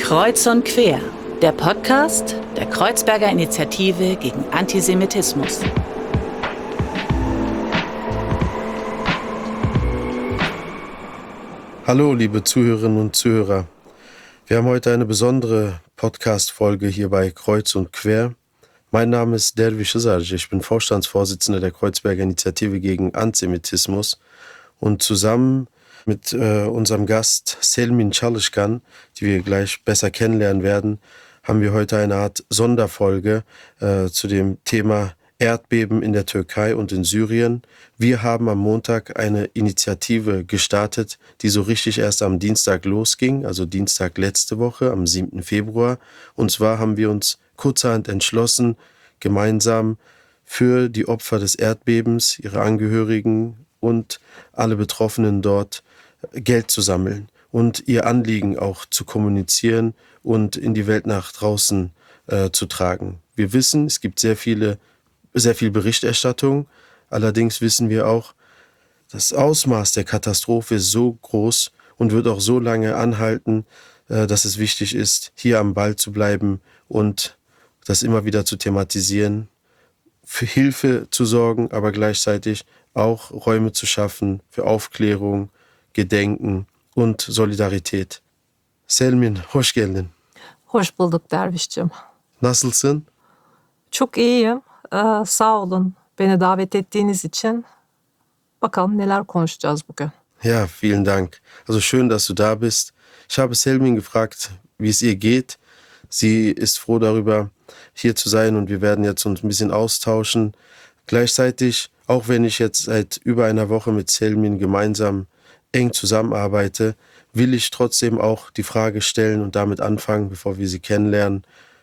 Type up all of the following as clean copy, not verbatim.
Kreuz und Quer, der Podcast der Kreuzberger Initiative gegen Antisemitismus. Hallo, liebe Zuhörerinnen und Zuhörer. Wir haben heute eine besondere Podcast-Folge hier bei Kreuz und Quer. Mein Name ist Derviş Hızarcı, ich bin Vorstandsvorsitzender der Kreuzberger Initiative gegen Antisemitismus und zusammen mit unserem Gast Selmin Çalışkan, die wir gleich besser kennenlernen werden, haben wir heute eine Art Sonderfolge zu dem Thema Erdbeben in der Türkei und in Syrien. Wir haben am Montag eine Initiative gestartet, die so richtig erst am Dienstag losging, also Dienstag letzte Woche, am 7. Februar. Und zwar haben wir uns kurzerhand entschlossen, gemeinsam für die Opfer des Erdbebens, ihre Angehörigen und alle Betroffenen dort Geld zu sammeln und ihr Anliegen auch zu kommunizieren und in die Welt nach draußen zu tragen. Wir wissen, es gibt sehr viel Berichterstattung, allerdings wissen wir auch, das Ausmaß der Katastrophe ist so groß und wird auch so lange anhalten, dass es wichtig ist, hier am Ball zu bleiben und das immer wieder zu thematisieren, für Hilfe zu sorgen, aber gleichzeitig auch Räume zu schaffen für Aufklärung, Gedenken und Solidarität. Selmin, hoş geldin. Hoş bulduk Derviş'cim. Nasılsın? Çok iyiyim. Sağ olun beni davet ettiğiniz için. Bakalım neler konuşacağız bugün. Ja, vielen Dank. Also schön, dass du da bist. Ich habe Selmin gefragt, wie es ihr geht. Sie ist froh darüber, hier zu sein und wir werden jetzt uns ein bisschen austauschen. Gleichzeitig, auch wenn ich jetzt seit über einer Woche mit Selmin gemeinsam eng zusammenarbeite, will ich trotzdem auch die Frage stellen und damit anfangen, bevor wir sie kennenlernen.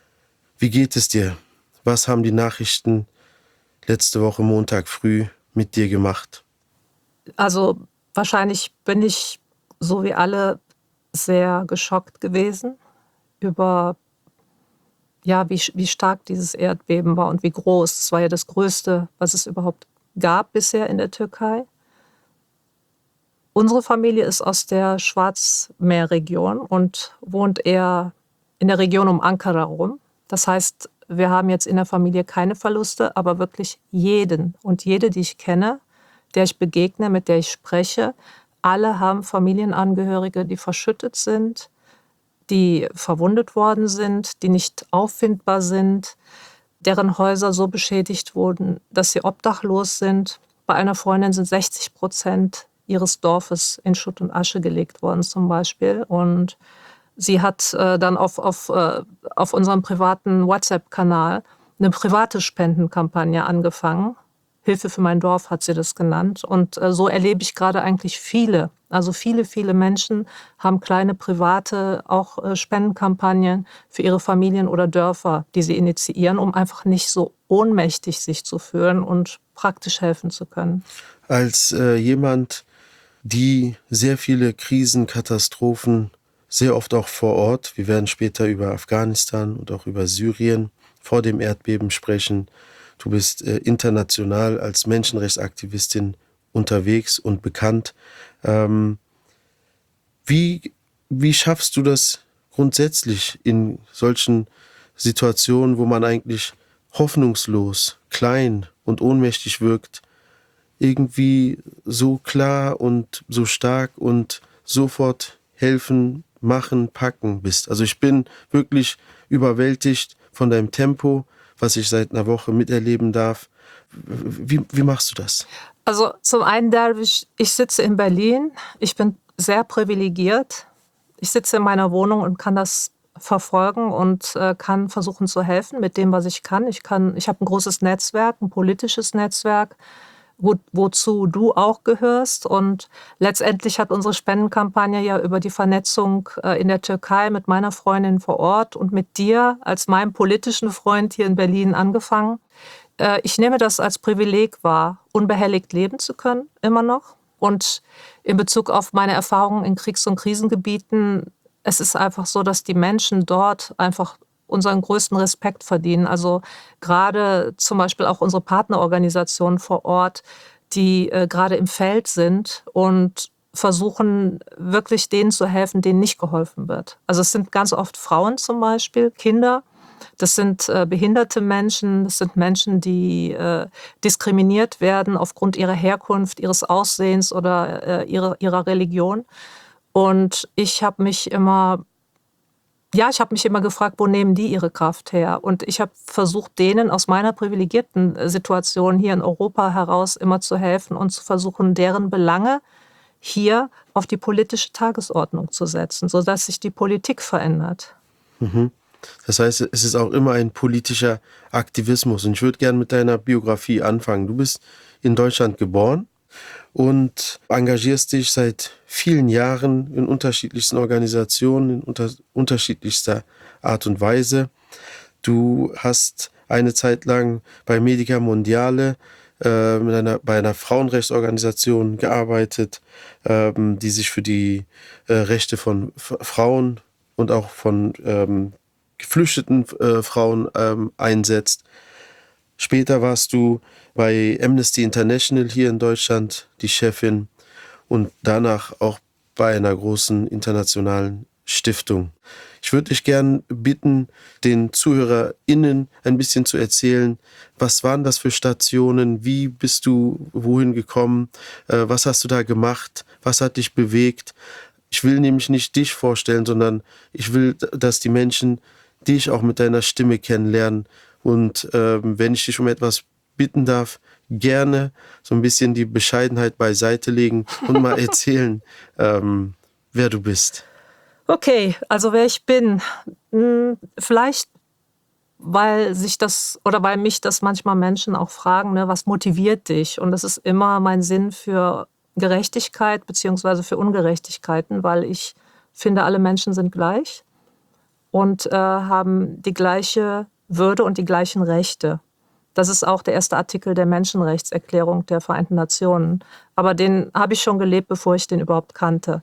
Wie geht es dir? Was haben die Nachrichten letzte Woche Montag früh mit dir gemacht? Also wahrscheinlich bin ich, so wie alle, sehr geschockt gewesen über wie stark dieses Erdbeben war und wie groß. Es war ja das größte, was es überhaupt gab bisher in der Türkei. Unsere Familie ist aus der Schwarzmeerregion und wohnt eher in der Region um Ankara rum. Das heißt, wir haben jetzt in der Familie keine Verluste, aber wirklich jeden und jede, die ich kenne, der ich begegne, mit der ich spreche, alle haben Familienangehörige, die verschüttet sind, die verwundet worden sind, die nicht auffindbar sind, deren Häuser so beschädigt wurden, dass sie obdachlos sind. Bei einer Freundin sind 60% ihres Dorfes in Schutt und Asche gelegt worden zum Beispiel. Und sie hat dann auf unserem privaten WhatsApp-Kanal eine private Spendenkampagne angefangen. Hilfe für mein Dorf hat sie das genannt. Und so erlebe ich gerade eigentlich viele Menschen haben kleine private auch Spendenkampagnen für ihre Familien oder Dörfer, die sie initiieren, um einfach nicht so ohnmächtig sich zu fühlen und praktisch helfen zu können. Als jemand, die sehr viele Krisen, Katastrophen, sehr oft auch vor Ort, wir werden später über Afghanistan und auch über Syrien vor dem Erdbeben sprechen. Du bist international als Menschenrechtsaktivistin unterwegs und bekannt. Wie schaffst du das grundsätzlich in solchen Situationen, wo man eigentlich hoffnungslos, klein und ohnmächtig wirkt, irgendwie so klar und so stark und sofort helfen, machen, packen bist? Also ich bin wirklich überwältigt von deinem Tempo, was ich seit einer Woche miterleben darf. Wie machst du das? Also zum einen, Derviş, ich sitze in Berlin. Ich bin sehr privilegiert. Ich sitze in meiner Wohnung und kann das verfolgen und kann versuchen zu helfen mit dem, was ich kann. Ich habe ein großes Netzwerk, ein politisches Netzwerk, wozu du auch gehörst. Und letztendlich hat unsere Spendenkampagne ja über die Vernetzung in der Türkei mit meiner Freundin vor Ort und mit dir als meinem politischen Freund hier in Berlin angefangen. Ich nehme das als Privileg wahr, unbehelligt leben zu können, immer noch. Und in Bezug auf meine Erfahrungen in Kriegs- und Krisengebieten, es ist einfach so, dass die Menschen dort einfach unseren größten Respekt verdienen. Also gerade zum Beispiel auch unsere Partnerorganisationen vor Ort, die gerade im Feld sind und versuchen, wirklich denen zu helfen, denen nicht geholfen wird. Also es sind ganz oft Frauen zum Beispiel, Kinder, das sind behinderte Menschen, das sind Menschen, die diskriminiert werden aufgrund ihrer Herkunft, ihres Aussehens oder ihrer Religion. Und ich habe mich immer gefragt, wo nehmen die ihre Kraft her? Und ich habe versucht, denen aus meiner privilegierten Situation hier in Europa heraus immer zu helfen und zu versuchen, deren Belange hier auf die politische Tagesordnung zu setzen, sodass sich die Politik verändert. Das heißt, es ist auch immer ein politischer Aktivismus. Und ich würde gerne mit deiner Biografie anfangen. Du bist in Deutschland geboren und engagierst dich seit vielen Jahren in unterschiedlichsten Organisationen, in unterschiedlichster Art und Weise. Du hast eine Zeit lang bei Medica Mondiale bei einer Frauenrechtsorganisation gearbeitet, die sich für die Rechte von Frauen und auch von geflüchteten Frauen einsetzt. Später warst du bei Amnesty International hier in Deutschland die Chefin und danach auch bei einer großen internationalen Stiftung. Ich würde dich gern bitten, den ZuhörerInnen ein bisschen zu erzählen, was waren das für Stationen, wie bist du wohin gekommen, was hast du da gemacht, was hat dich bewegt. Ich will nämlich nicht dich vorstellen, sondern ich will, dass die Menschen dich auch mit deiner Stimme kennenlernen. Und wenn ich dich um etwas bitten darf, gerne so ein bisschen die Bescheidenheit beiseite legen und mal erzählen, wer du bist. Okay, also wer ich bin, vielleicht weil mich das manchmal Menschen auch fragen, ne, was motiviert dich? Und das ist immer mein Sinn für Gerechtigkeit beziehungsweise für Ungerechtigkeiten, weil ich finde, alle Menschen sind gleich und haben die gleiche Würde und die gleichen Rechte. Das ist auch der erste Artikel der Menschenrechtserklärung der Vereinten Nationen. Aber den habe ich schon gelebt, bevor ich den überhaupt kannte.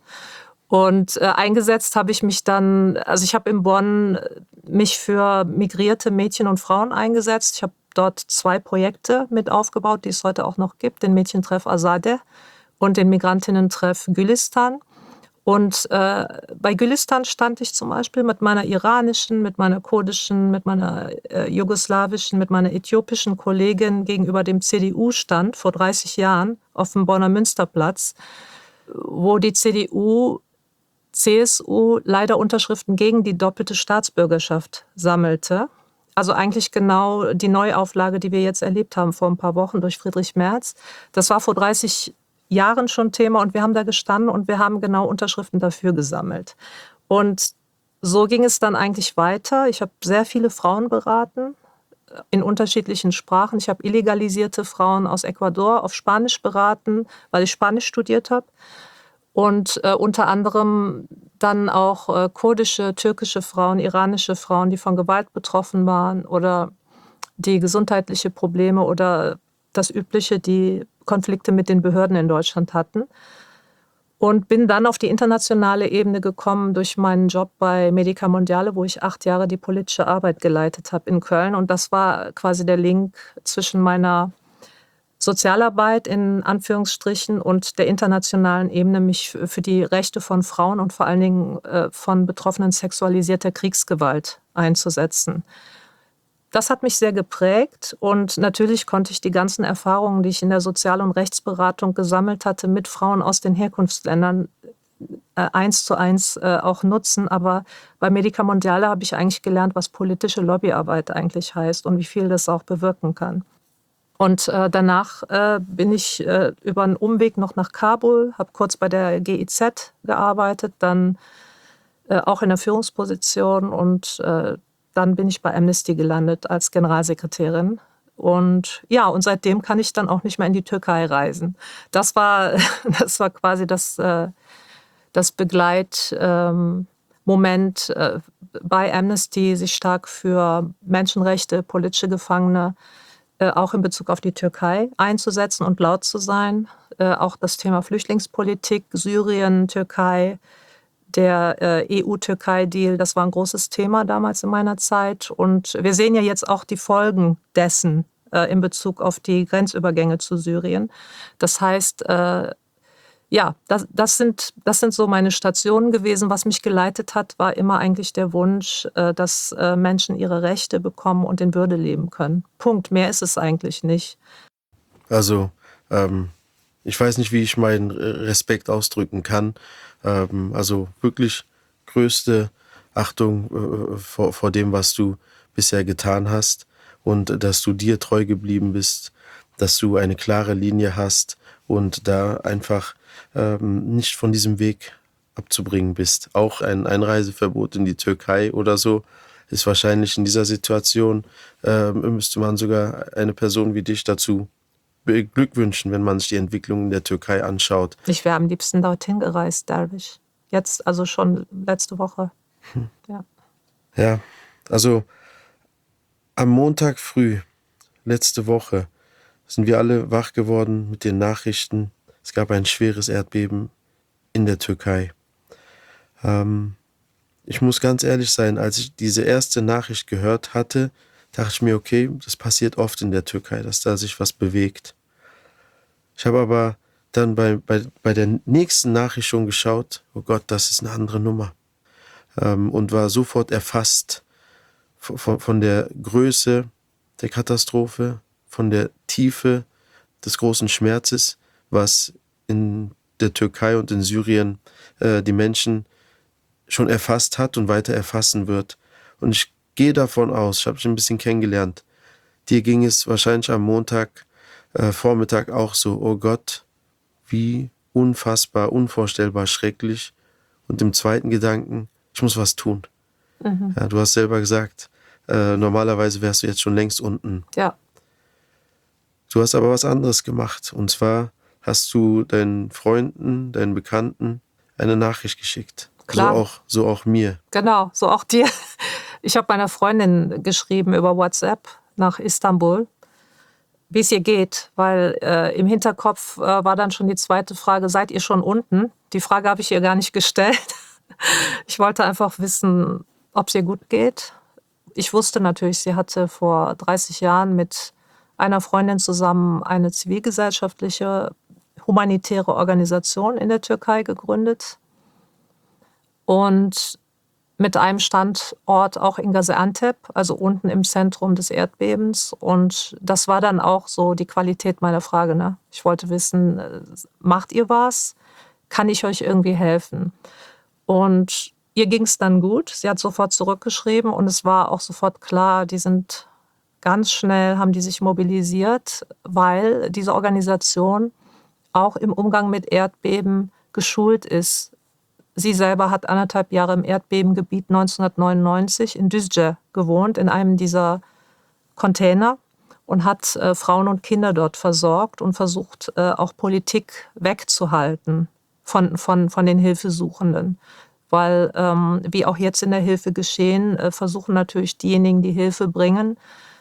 Und eingesetzt habe ich mich dann, also ich habe in Bonn mich für migrierte Mädchen und Frauen eingesetzt. Ich habe dort 2 Projekte mit aufgebaut, die es heute auch noch gibt, den Mädchentreff Azadeh und den Migrantinnentreff Gülistan. Und bei Gülistan stand ich zum Beispiel mit meiner iranischen, mit meiner kurdischen, mit meiner jugoslawischen, mit meiner äthiopischen Kollegin gegenüber dem CDU-Stand vor 30 Jahren auf dem Bonner Münsterplatz, wo die CSU leider Unterschriften gegen die doppelte Staatsbürgerschaft sammelte. Also eigentlich genau die Neuauflage, die wir jetzt erlebt haben vor ein paar Wochen durch Friedrich Merz. Das war vor 30 Jahren schon Thema und wir haben da gestanden und wir haben genau Unterschriften dafür gesammelt. Und so ging es dann eigentlich weiter. Ich habe sehr viele Frauen beraten in unterschiedlichen Sprachen. Ich habe illegalisierte Frauen aus Ecuador auf Spanisch beraten, weil ich Spanisch studiert habe. Und unter anderem dann auch kurdische, türkische Frauen, iranische Frauen, die von Gewalt betroffen waren oder die gesundheitliche Probleme oder das Übliche, die Konflikte mit den Behörden in Deutschland hatten. Und bin dann auf die internationale Ebene gekommen durch meinen Job bei Medica Mondiale, wo ich 8 Jahre die politische Arbeit geleitet habe in Köln. Und das war quasi der Link zwischen meiner Sozialarbeit in Anführungsstrichen und der internationalen Ebene, mich für die Rechte von Frauen und vor allen Dingen von Betroffenen sexualisierter Kriegsgewalt einzusetzen. Das hat mich sehr geprägt und natürlich konnte ich die ganzen Erfahrungen, die ich in der Sozial- und Rechtsberatung gesammelt hatte, mit Frauen aus den Herkunftsländern 1:1 auch nutzen. Aber bei Medica Mondiale habe ich eigentlich gelernt, was politische Lobbyarbeit eigentlich heißt und wie viel das auch bewirken kann. Und danach bin ich über einen Umweg noch nach Kabul, habe kurz bei der GIZ gearbeitet, dann auch in der Führungsposition und dann bin ich bei Amnesty gelandet als Generalsekretärin. Und ja, und seitdem kann ich dann auch nicht mehr in die Türkei reisen. Das war quasi das Begleitmoment bei Amnesty, sich stark für Menschenrechte, politische Gefangene, auch in Bezug auf die Türkei einzusetzen und laut zu sein. Auch das Thema Flüchtlingspolitik, Syrien, Türkei, der EU-Türkei-Deal, das war ein großes Thema damals in meiner Zeit. Und wir sehen ja jetzt auch die Folgen dessen in Bezug auf die Grenzübergänge zu Syrien. Das heißt, Ja, das sind so meine Stationen gewesen. Was mich geleitet hat, war immer eigentlich der Wunsch, dass Menschen ihre Rechte bekommen und in Würde leben können. Punkt. Mehr ist es eigentlich nicht. Also, ich weiß nicht, wie ich meinen Respekt ausdrücken kann. Also wirklich größte Achtung vor dem, was du bisher getan hast und dass du dir treu geblieben bist, dass du eine klare Linie hast und da einfach nicht von diesem Weg abzubringen bist. Auch ein Einreiseverbot in die Türkei oder so ist wahrscheinlich in dieser Situation, müsste man sogar eine Person wie dich dazu beglückwünschen, wenn man sich die Entwicklung in der Türkei anschaut. Ich wäre am liebsten dorthin gereist, Derwisch. Jetzt, also schon letzte Woche. Ja. Ja, also am Montag früh, letzte Woche, sind wir alle wach geworden mit den Nachrichten. Es gab ein schweres Erdbeben in der Türkei. Ich muss ganz ehrlich sein, als ich diese erste Nachricht gehört hatte, dachte ich mir, okay, das passiert oft in der Türkei, dass da sich was bewegt. Ich habe aber dann bei der nächsten Nachricht schon geschaut, oh Gott, das ist eine andere Nummer. Und war sofort erfasst von der Größe der Katastrophe, von der Tiefe des großen Schmerzes, was in der Türkei und in Syrien die Menschen schon erfasst hat und weiter erfassen wird. Und ich gehe davon aus, ich habe dich ein bisschen kennengelernt, dir ging es wahrscheinlich am Montag Vormittag auch so, oh Gott, wie unfassbar, unvorstellbar schrecklich. Und im zweiten Gedanken, ich muss was tun. Ja, du hast selber gesagt, normalerweise wärst du jetzt schon längst unten. Ja. Du hast aber was anderes gemacht. Und zwar hast du deinen Freunden, deinen Bekannten eine Nachricht geschickt. Klar. So auch mir. Genau, so auch dir. Ich habe meiner Freundin geschrieben über WhatsApp nach Istanbul, wie es ihr geht, weil im Hinterkopf war dann schon die zweite Frage, seid ihr schon unten? Die Frage habe ich ihr gar nicht gestellt. Ich wollte einfach wissen, ob es ihr gut geht. Ich wusste natürlich, sie hatte vor 30 Jahren mit einer Freundin zusammen eine zivilgesellschaftliche, humanitäre Organisation in der Türkei gegründet. Und mit einem Standort auch in Gaziantep, also unten im Zentrum des Erdbebens. Und das war dann auch so die Qualität meiner Frage. Ne? Ich wollte wissen, macht ihr was? Kann ich euch irgendwie helfen? Und ihr ging es dann gut. Sie hat sofort zurückgeschrieben und es war auch sofort klar, die sind ganz schnell, haben die sich mobilisiert, weil diese Organisation auch im Umgang mit Erdbeben geschult ist. Sie selber hat 1,5 Jahre im Erdbebengebiet 1999 in Düzce gewohnt, in einem dieser Container und hat Frauen und Kinder dort versorgt und versucht, auch Politik wegzuhalten von den Hilfesuchenden. Weil, wie auch jetzt in der Hilfe geschehen, versuchen natürlich diejenigen, die Hilfe bringen,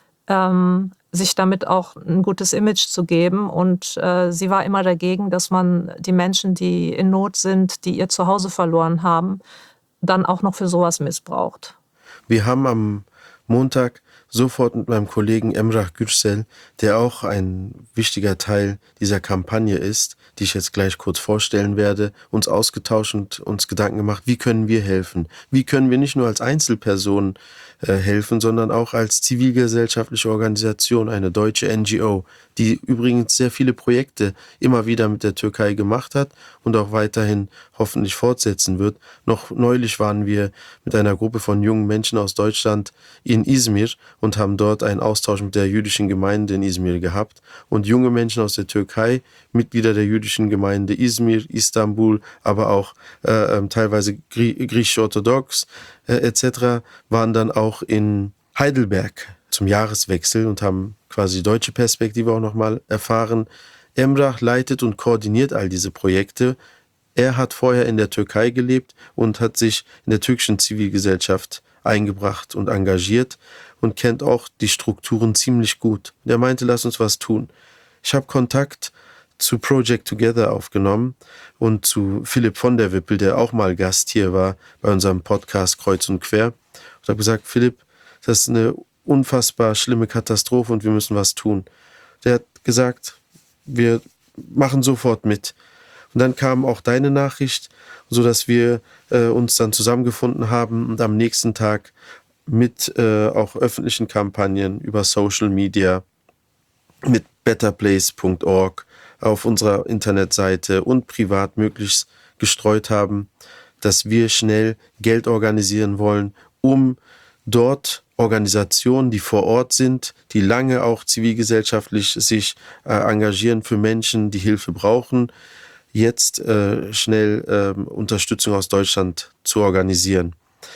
sich damit auch ein gutes Image zu geben. Und sie war immer dagegen, dass man die Menschen, die in Not sind, die ihr Zuhause verloren haben, dann auch noch für sowas missbraucht. Wir haben am Montag sofort mit meinem Kollegen Emrah Gürsel, der auch ein wichtiger Teil dieser Kampagne ist, die ich jetzt gleich kurz vorstellen werde, uns ausgetauscht und uns Gedanken gemacht, wie können wir helfen? Wie können wir nicht nur als Einzelpersonen helfen, sondern auch als zivilgesellschaftliche Organisation, eine deutsche NGO, die übrigens sehr viele Projekte immer wieder mit der Türkei gemacht hat und auch weiterhin hoffentlich fortsetzen wird. Noch neulich waren wir mit einer Gruppe von jungen Menschen aus Deutschland in Izmir und haben dort einen Austausch mit der jüdischen Gemeinde in Izmir gehabt. Und junge Menschen aus der Türkei, Mitglieder der jüdischen Gemeinde Izmir, Istanbul, aber auch teilweise griechisch-orthodox etc., waren dann auch in Heidelberg zum Jahreswechsel und haben quasi die deutsche Perspektive auch nochmal erfahren. Emrah leitet und koordiniert all diese Projekte. Er hat vorher in der Türkei gelebt und hat sich in der türkischen Zivilgesellschaft eingebracht und engagiert und kennt auch die Strukturen ziemlich gut. Er meinte, lass uns was tun. Ich habe Kontakt zu Project Together aufgenommen und zu Philipp von der Wippel, der auch mal Gast hier war bei unserem Podcast Kreuz und Quer. Und habe gesagt, Philipp, das ist eine unfassbar schlimme Katastrophe und wir müssen was tun. Der hat gesagt, wir machen sofort mit. Und dann kam auch deine Nachricht, sodass wir uns dann zusammengefunden haben und am nächsten Tag mit auch öffentlichen Kampagnen über Social Media, mit betterplace.org auf unserer Internetseite und privat möglichst gestreut haben, dass wir schnell Geld organisieren wollen, um dort Organisationen, die vor Ort sind, die lange auch zivilgesellschaftlich sich engagieren für Menschen, die Hilfe brauchen, jetzt schnell Unterstützung aus Deutschland zu organisieren.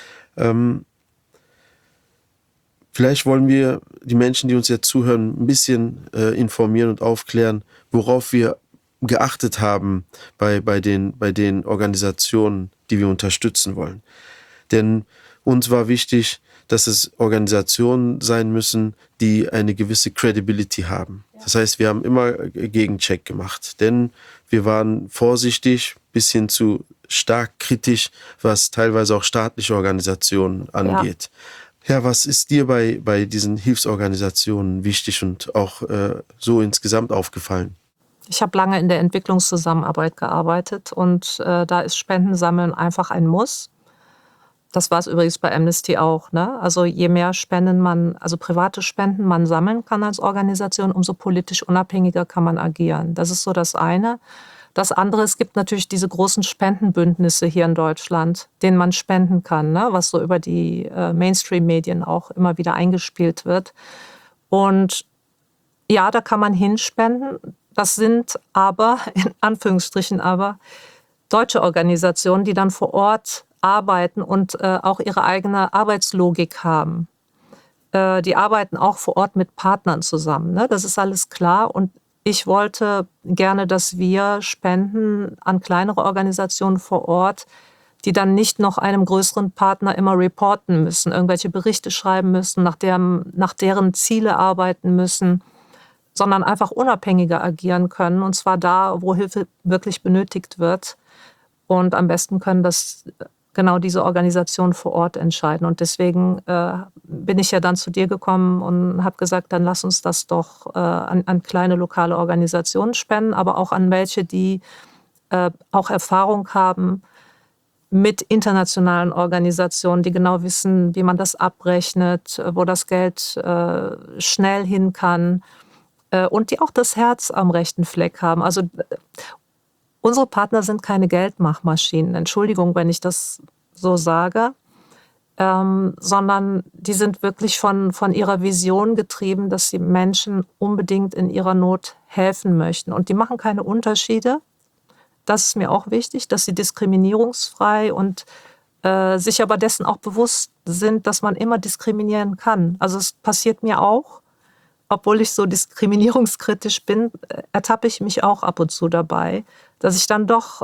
Vielleicht wollen wir die Menschen, die uns jetzt zuhören, ein bisschen informieren und aufklären, worauf wir geachtet haben bei den Organisationen, die wir unterstützen wollen. Denn uns war wichtig, dass es Organisationen sein müssen, die eine gewisse Credibility haben. Das heißt, wir haben immer Gegencheck gemacht, denn wir waren vorsichtig bis hin zu stark kritisch, was teilweise auch staatliche Organisationen angeht. Ja, was ist dir bei diesen Hilfsorganisationen wichtig und auch so insgesamt aufgefallen? Ich habe lange in der Entwicklungszusammenarbeit gearbeitet und da ist Spendensammeln einfach ein Muss. Das war es übrigens bei Amnesty auch, ne? Also je mehr Spenden man, also private Spenden man sammeln kann als Organisation, umso politisch unabhängiger kann man agieren. Das ist so das eine. Das andere, es gibt natürlich diese großen Spendenbündnisse hier in Deutschland, denen man spenden kann, ne? Was so über die Mainstream-Medien auch immer wieder eingespielt wird. Und ja, da kann man hinspenden. Das sind aber, in Anführungsstrichen aber, deutsche Organisationen, die dann vor Ort arbeiten und auch ihre eigene Arbeitslogik haben. Die arbeiten auch vor Ort mit Partnern zusammen, ne? Das ist alles klar. Und ich wollte gerne, dass wir spenden an kleinere Organisationen vor Ort, die dann nicht noch einem größeren Partner immer reporten müssen, irgendwelche Berichte schreiben müssen, nach deren Ziele arbeiten müssen, sondern einfach unabhängiger agieren können, und zwar da, wo Hilfe wirklich benötigt wird. Und am besten können das genau diese Organisationen vor Ort entscheiden. Und deswegen bin ich ja dann zu dir gekommen und habe gesagt, dann lass uns das doch an kleine lokale Organisationen spenden, aber auch an welche, die auch Erfahrung haben mit internationalen Organisationen, die genau wissen, wie man das abrechnet, wo das Geld schnell hin kann und die auch das Herz am rechten Fleck haben. Also unsere Partner sind keine Geldmachmaschinen, Entschuldigung, wenn ich das so sage, sondern die sind wirklich von ihrer Vision getrieben, dass sie Menschen unbedingt in ihrer Not helfen möchten. Und die machen keine Unterschiede. Das ist mir auch wichtig, dass sie diskriminierungsfrei und sich aber dessen auch bewusst sind, dass man immer diskriminieren kann. Also es passiert mir auch. Obwohl ich so diskriminierungskritisch bin, ertappe ich mich auch ab und zu dabei, dass ich dann doch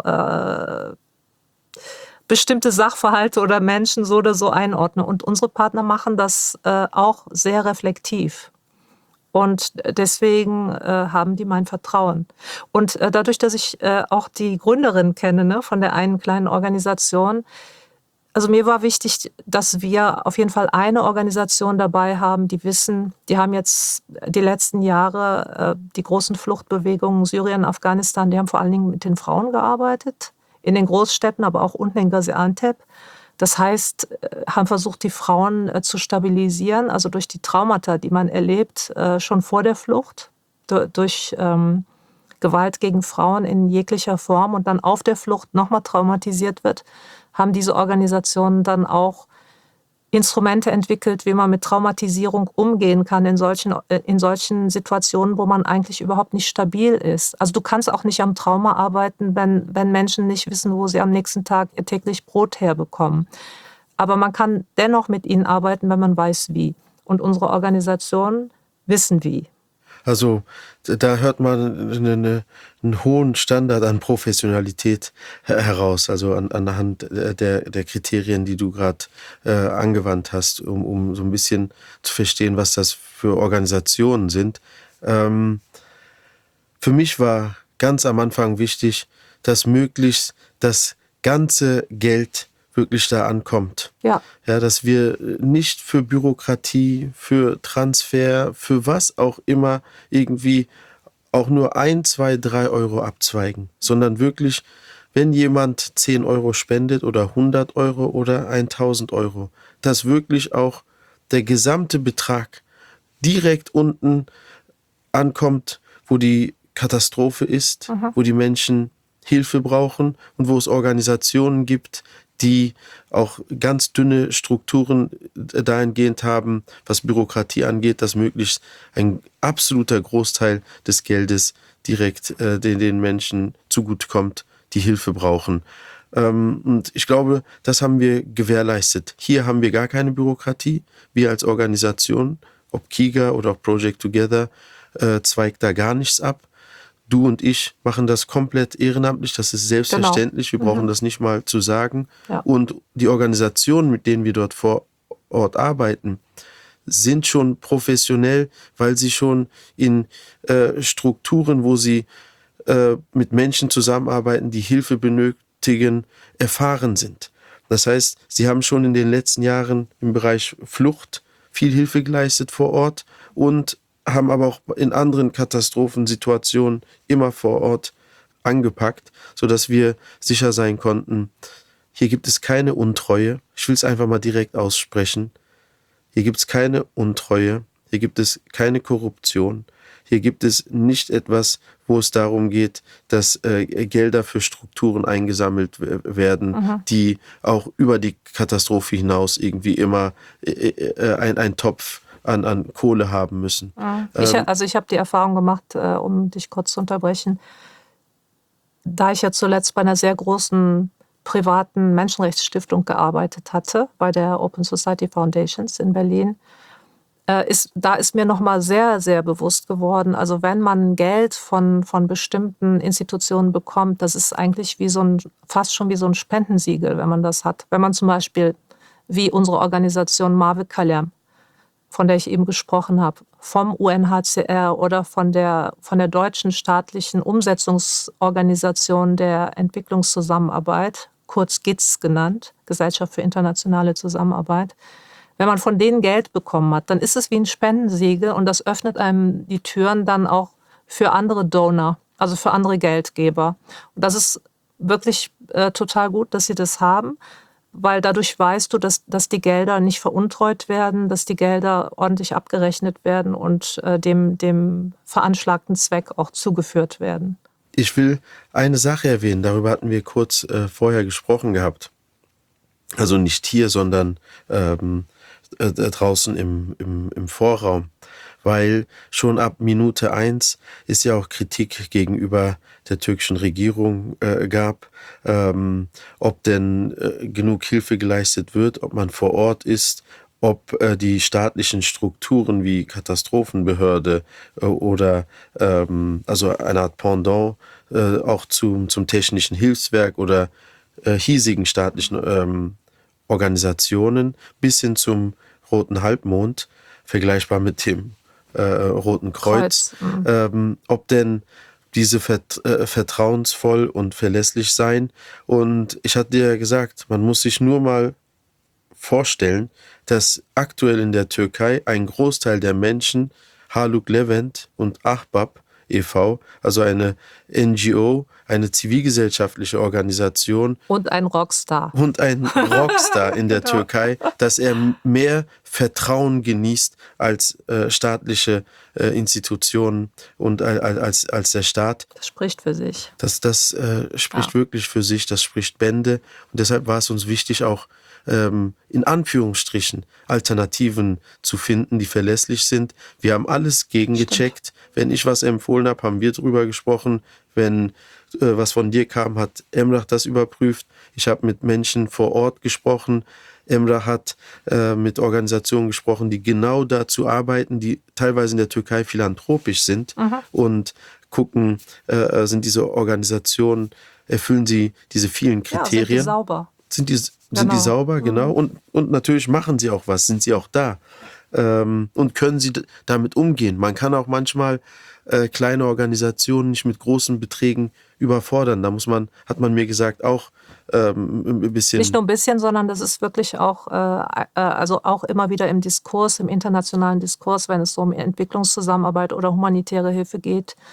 bestimmte Sachverhalte oder Menschen so oder so einordne. Und unsere Partner machen das auch sehr reflektiv. Und deswegen haben die mein Vertrauen. Und dadurch, dass ich auch die Gründerin kenne, ne, von der einen kleinen Organisation, also mir war wichtig, dass wir auf jeden Fall eine Organisation dabei haben, die wissen, die haben jetzt die letzten Jahre die großen Fluchtbewegungen Syrien, Afghanistan, die haben vor allen Dingen mit den Frauen gearbeitet, in den Großstädten, aber auch unten in Gaziantep. Das heißt, haben versucht, die Frauen zu stabilisieren, also durch die Traumata, die man erlebt, schon vor der Flucht, durch Gewalt gegen Frauen in jeglicher Form und dann auf der Flucht nochmal traumatisiert wird, haben diese Organisationen dann auch Instrumente entwickelt, wie man mit Traumatisierung umgehen kann in solchen Situationen, wo man eigentlich überhaupt nicht stabil ist. Also du kannst auch nicht am Trauma arbeiten, wenn Menschen nicht wissen, wo sie am nächsten Tag ihr täglich Brot herbekommen. Aber man kann dennoch mit ihnen arbeiten, wenn man weiß, wie. Und unsere Organisationen wissen, wie. Also da hört man einen hohen Standard an Professionalität heraus, also anhand der Kriterien, die du gerade angewandt hast, um so ein bisschen zu verstehen, was das für Organisationen sind. Für mich war ganz am Anfang wichtig, dass möglichst das ganze Geld wirklich da ankommt. Ja. Ja, dass wir nicht für Bürokratie, für Transfer, für was auch immer irgendwie auch nur 1, 2, 3 Euro abzweigen, sondern wirklich, wenn jemand 10 Euro spendet oder 100 Euro oder 1000 Euro, dass wirklich auch der gesamte Betrag direkt unten ankommt, wo die Katastrophe ist, wo die Menschen Hilfe brauchen und wo es Organisationen gibt, die auch ganz dünne Strukturen dahingehend haben, was Bürokratie angeht, dass möglichst ein absoluter Großteil des Geldes direkt den Menschen zugutekommt, die Hilfe brauchen. Und ich glaube, das haben wir gewährleistet. Hier haben wir gar keine Bürokratie. Wir als Organisation, ob KIGA oder auch Project Together, zweigt da gar nichts ab. Du und ich machen das komplett ehrenamtlich, das ist selbstverständlich, wir brauchen das nicht mal zu sagen. Ja. Und die Organisationen, mit denen wir dort vor Ort arbeiten, sind schon professionell, weil sie schon in Strukturen, wo sie mit Menschen zusammenarbeiten, die Hilfe benötigen, erfahren sind. Das heißt, sie haben schon in den letzten Jahren im Bereich Flucht viel Hilfe geleistet vor Ort und haben aber auch in anderen Katastrophensituationen immer vor Ort angepackt, sodass wir sicher sein konnten, hier gibt es keine Untreue. Ich will es einfach mal direkt aussprechen. Hier gibt es keine Untreue, hier gibt es keine Korruption, hier gibt es nicht etwas, wo es darum geht, dass Gelder für Strukturen eingesammelt werden, die auch über die Katastrophe hinaus irgendwie immer ein Topf an Kohle haben müssen. Ich habe die Erfahrung gemacht, um dich kurz zu unterbrechen, da ich ja zuletzt bei einer sehr großen privaten Menschenrechtsstiftung gearbeitet hatte, bei der Open Society Foundations in Berlin, da ist mir nochmal sehr, sehr bewusst geworden, also wenn man Geld von bestimmten Institutionen bekommt, das ist eigentlich fast schon wie so ein Spendensiegel, wenn man das hat. Wenn man zum Beispiel, wie unsere Organisation Mavi Kalem, von der ich eben gesprochen habe, vom UNHCR oder von der deutschen staatlichen Umsetzungsorganisation der Entwicklungszusammenarbeit, kurz GIZ genannt, Gesellschaft für internationale Zusammenarbeit, wenn man von denen Geld bekommen hat, dann ist es wie ein Spendensiegel und das öffnet einem die Türen dann auch für andere Donor, also für andere Geldgeber. Und das ist wirklich total gut, dass sie das haben, weil dadurch weißt du, dass die Gelder nicht veruntreut werden, dass die Gelder ordentlich abgerechnet werden und dem veranschlagten Zweck auch zugeführt werden. Ich will eine Sache erwähnen, darüber hatten wir kurz vorher gesprochen gehabt. Also nicht hier, sondern draußen im Vorraum. Weil schon ab Minute 1 ist ja auch Kritik gegenüber der türkischen Regierung gab, ob denn genug Hilfe geleistet wird, ob man vor Ort ist, ob die staatlichen Strukturen wie Katastrophenbehörde oder also eine Art Pendant auch zum technischen Hilfswerk oder hiesigen staatlichen Organisationen bis hin zum Roten Halbmond, vergleichbar mit dem Roten Kreuz, ob denn diese vertrauensvoll und verlässlich sein. Und ich hatte dir ja gesagt, man muss sich nur mal vorstellen, dass aktuell in der Türkei ein Großteil der Menschen Haluk Levent und Ahbab e.V., also eine NGO, eine zivilgesellschaftliche Organisation. Und ein Rockstar. Und ein Rockstar in der Türkei, dass er mehr Vertrauen genießt als staatliche Institutionen und als der Staat. Das spricht für sich. Das spricht wirklich für sich, das spricht Bände. Und deshalb war es uns wichtig, auch in Anführungsstrichen Alternativen zu finden, die verlässlich sind. Wir haben alles gegengecheckt. Wenn ich was empfohlen habe, haben wir drüber gesprochen. Wenn was von dir kam, hat Emrah das überprüft. Ich habe mit Menschen vor Ort gesprochen. Emrah hat mit Organisationen gesprochen, die genau dazu arbeiten, die teilweise in der Türkei philanthropisch sind und gucken, sind diese Organisationen, erfüllen sie diese vielen Kriterien? Ja, sind die sauber? Sind die sauber, genau. Und natürlich machen sie auch was, sind sie auch da. Und können sie damit umgehen. Man kann auch manchmal kleine Organisationen nicht mit großen Beträgen überfordern. Da hat man mir gesagt, auch ein bisschen. Nicht nur ein bisschen, sondern das ist wirklich auch, also auch immer wieder im Diskurs, im internationalen Diskurs, wenn es so um Entwicklungszusammenarbeit oder humanitäre Hilfe geht,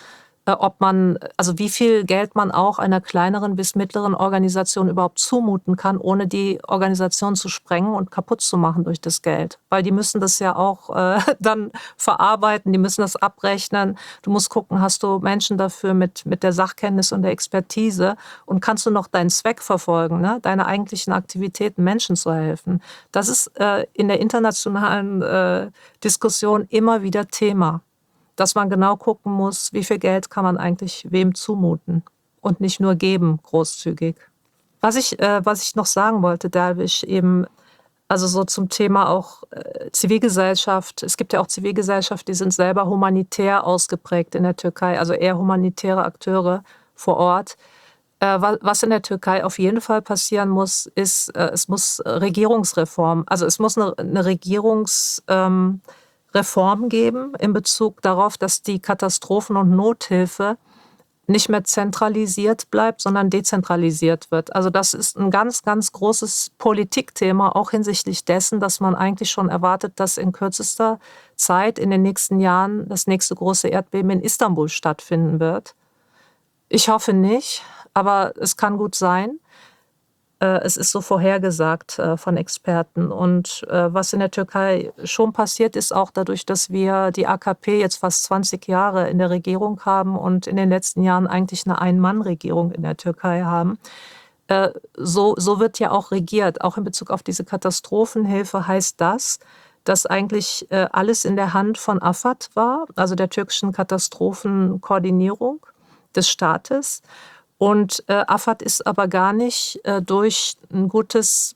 also wie viel Geld man auch einer kleineren bis mittleren Organisation überhaupt zumuten kann, ohne die Organisation zu sprengen und kaputt zu machen durch das Geld. Weil die müssen das ja auch dann verarbeiten, die müssen das abrechnen. Du musst gucken, hast du Menschen dafür mit der Sachkenntnis und der Expertise und kannst du noch deinen Zweck verfolgen, ne? Deine eigentlichen Aktivitäten, Menschen zu helfen. Das ist in der internationalen Diskussion immer wieder Thema, dass man genau gucken muss, wie viel Geld kann man eigentlich wem zumuten und nicht nur geben, großzügig. Was ich noch sagen wollte, Derwisch, eben, also so zum Thema auch Zivilgesellschaft. Es gibt ja auch Zivilgesellschaft, die sind selber humanitär ausgeprägt in der Türkei, also eher humanitäre Akteure vor Ort. Was in der Türkei auf jeden Fall passieren muss, ist, es muss Regierungsreform, also es muss eine Regierungsreform geben in Bezug darauf, dass die Katastrophen- und Nothilfe nicht mehr zentralisiert bleibt, sondern dezentralisiert wird. Also das ist ein ganz, ganz großes Politikthema, auch hinsichtlich dessen, dass man eigentlich schon erwartet, dass in kürzester Zeit in den nächsten Jahren das nächste große Erdbeben in Istanbul stattfinden wird. Ich hoffe nicht, aber es kann gut sein. Es ist so vorhergesagt von Experten. Und was in der Türkei schon passiert, ist auch dadurch, dass wir die AKP jetzt fast 20 Jahre in der Regierung haben und in den letzten Jahren eigentlich eine Ein-Mann-Regierung in der Türkei haben. So wird ja auch regiert. Auch in Bezug auf diese Katastrophenhilfe heißt das, dass eigentlich alles in der Hand von AFAD war, also der türkischen Katastrophenkoordinierung des Staates. Und AFAD ist aber gar nicht durch ein gutes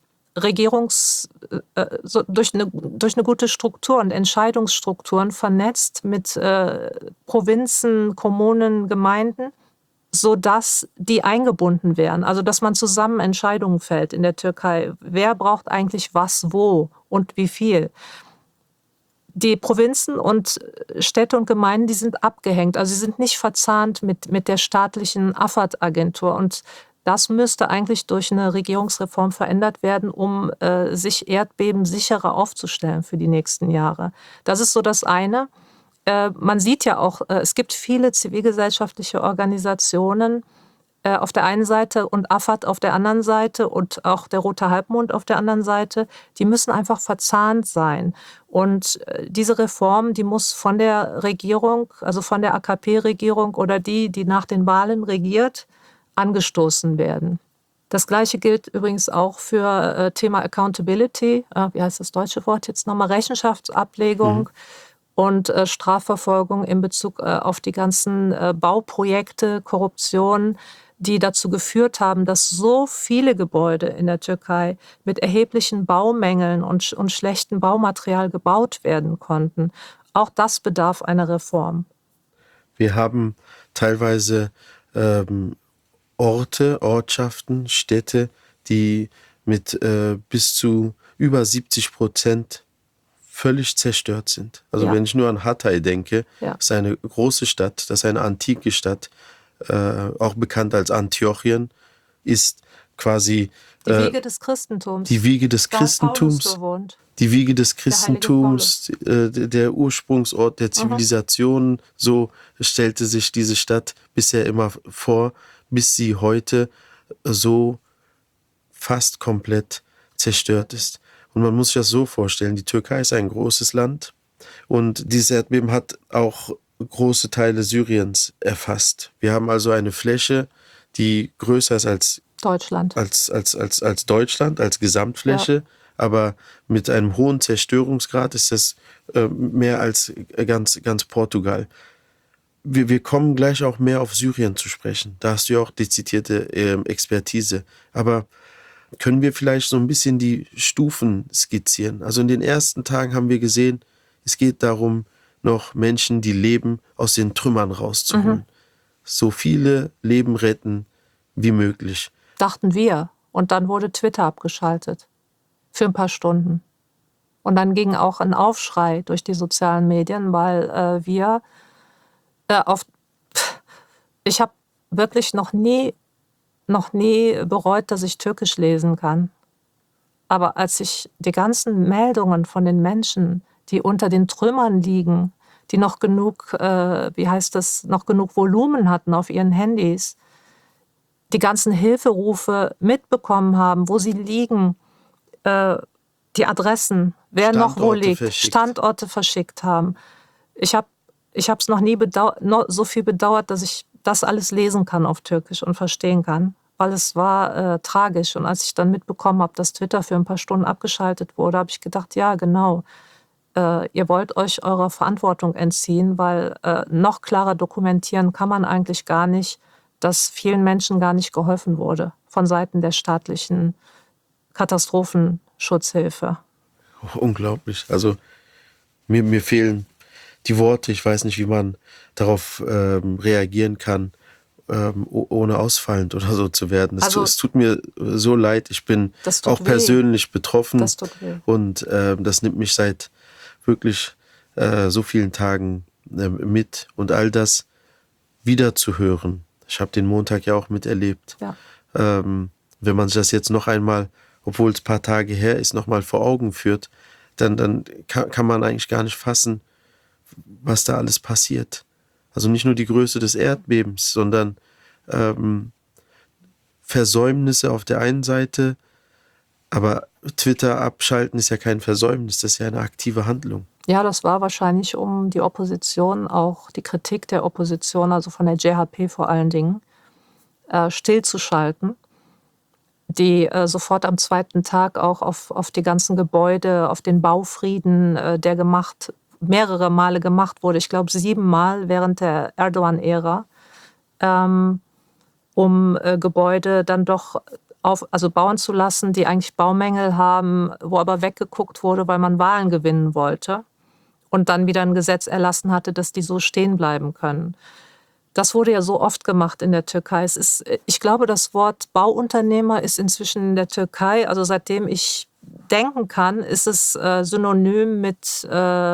durch eine gute Struktur und Entscheidungsstrukturen vernetzt mit Provinzen, Kommunen, Gemeinden, sodass die eingebunden wären. Also dass man zusammen Entscheidungen fällt in der Türkei. Wer braucht eigentlich was, wo und wie viel? Die Provinzen und Städte und Gemeinden, die sind abgehängt. Also sie sind nicht verzahnt mit der staatlichen AFAD-Agentur. Und das müsste eigentlich durch eine Regierungsreform verändert werden, um sich erdbebensicherer aufzustellen für die nächsten Jahre. Das ist so das eine. Man sieht ja auch, es gibt viele zivilgesellschaftliche Organisationen, auf der einen Seite und AFAD auf der anderen Seite und auch der Rote Halbmond auf der anderen Seite, die müssen einfach verzahnt sein. Und diese Reform, die muss von der Regierung, also von der AKP-Regierung oder die nach den Wahlen regiert, angestoßen werden. Das Gleiche gilt übrigens auch für Thema Accountability, wie heißt das deutsche Wort jetzt nochmal, Rechenschaftsablegung. Und Strafverfolgung in Bezug auf die ganzen Bauprojekte, Korruption, die dazu geführt haben, dass so viele Gebäude in der Türkei mit erheblichen Baumängeln und schlechtem Baumaterial gebaut werden konnten. Auch das bedarf einer Reform. Wir haben teilweise Orte, Ortschaften, Städte, die mit bis zu über 70% völlig zerstört sind. Also wenn ich nur an Hatay denke, das ist eine große Stadt, das ist eine antike Stadt, auch bekannt als Antiochien, ist quasi die Wiege des Christentums. Die Wiege des Christentums. Die Wiege des Christentums, der Ursprungsort der Zivilisation. So stellte sich diese Stadt bisher immer vor, bis sie heute so fast komplett zerstört ist. Und man muss sich das so vorstellen, die Türkei ist ein großes Land und dieses Erdbeben hat auch große Teile Syriens erfasst. Wir haben also eine Fläche, die größer ist als Deutschland. Als Deutschland, als Gesamtfläche, aber mit einem hohen Zerstörungsgrad ist das mehr als ganz Portugal. Wir kommen gleich auch mehr auf Syrien zu sprechen. Da hast du ja auch dezidierte Expertise. Aber können wir vielleicht so ein bisschen die Stufen skizzieren? Also in den ersten Tagen haben wir gesehen, es geht darum, noch Menschen, die leben, aus den Trümmern rauszuholen. So viele Leben retten wie möglich. Dachten wir. Und dann wurde Twitter abgeschaltet. Für ein paar Stunden. Und dann ging auch ein Aufschrei durch die sozialen Medien, weil wir ich habe wirklich noch nie bereut, dass ich Türkisch lesen kann. Aber als ich die ganzen Meldungen von den Menschen, die unter den Trümmern liegen, die noch genug, noch genug Volumen hatten auf ihren Handys, die ganzen Hilferufe mitbekommen haben, wo sie liegen, die Adressen, wer noch wo liegt, Standorte verschickt haben. Ich habe es noch nie so viel bedauert, dass ich das alles lesen kann auf Türkisch und verstehen kann, weil es war tragisch. Und als ich dann mitbekommen habe, dass Twitter für ein paar Stunden abgeschaltet wurde, habe ich gedacht, ja genau, ihr wollt euch eurer Verantwortung entziehen, weil noch klarer dokumentieren kann man eigentlich gar nicht, dass vielen Menschen gar nicht geholfen wurde von Seiten der staatlichen Katastrophenschutzhilfe. Unglaublich. Also mir fehlen die Worte. Ich weiß nicht, wie man darauf reagieren kann, ohne ausfallend oder so zu werden. Es tut mir so leid. Ich bin auch persönlich betroffen. Das tut weh. Und das nimmt mich seit wirklich so vielen Tagen mit. Und all das wieder zu hören. Ich habe den Montag ja auch miterlebt. Ja. Wenn man sich das jetzt noch einmal, obwohl es ein paar Tage her ist, noch mal vor Augen führt, dann kann man eigentlich gar nicht fassen, was da alles passiert. Also nicht nur die Größe des Erdbebens, sondern Versäumnisse auf der einen Seite, aber Twitter abschalten ist ja kein Versäumnis, das ist ja eine aktive Handlung. Ja, das war wahrscheinlich, um die Opposition, auch die Kritik der Opposition, also von der JHP vor allen Dingen, stillzuschalten, die sofort am zweiten Tag auch auf die ganzen Gebäude, auf den Baufrieden, der mehrere Male gemacht wurde, ich glaube 7 Mal während der Erdogan-Ära, um Gebäude dann doch bauen zu lassen, die eigentlich Baumängel haben, wo aber weggeguckt wurde, weil man Wahlen gewinnen wollte und dann wieder ein Gesetz erlassen hatte, dass die so stehen bleiben können. Das wurde ja so oft gemacht in der Türkei. Ich glaube, das Wort Bauunternehmer ist inzwischen in der Türkei, also seitdem ich denken kann, ist es synonym mit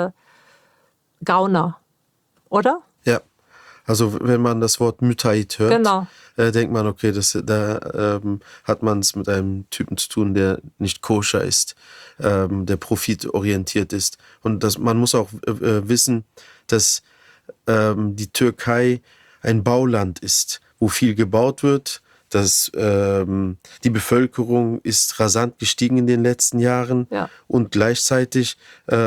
Gauner, oder? Ja, also wenn man das Wort Müteahhit hört, genau, denkt man, okay, da hat man es mit einem Typen zu tun, der nicht koscher ist, der profitorientiert ist. Und man muss auch wissen, dass die Türkei ein Bauland ist, wo viel gebaut wird. Die Bevölkerung ist rasant gestiegen in den letzten Jahren. Ja. Und gleichzeitig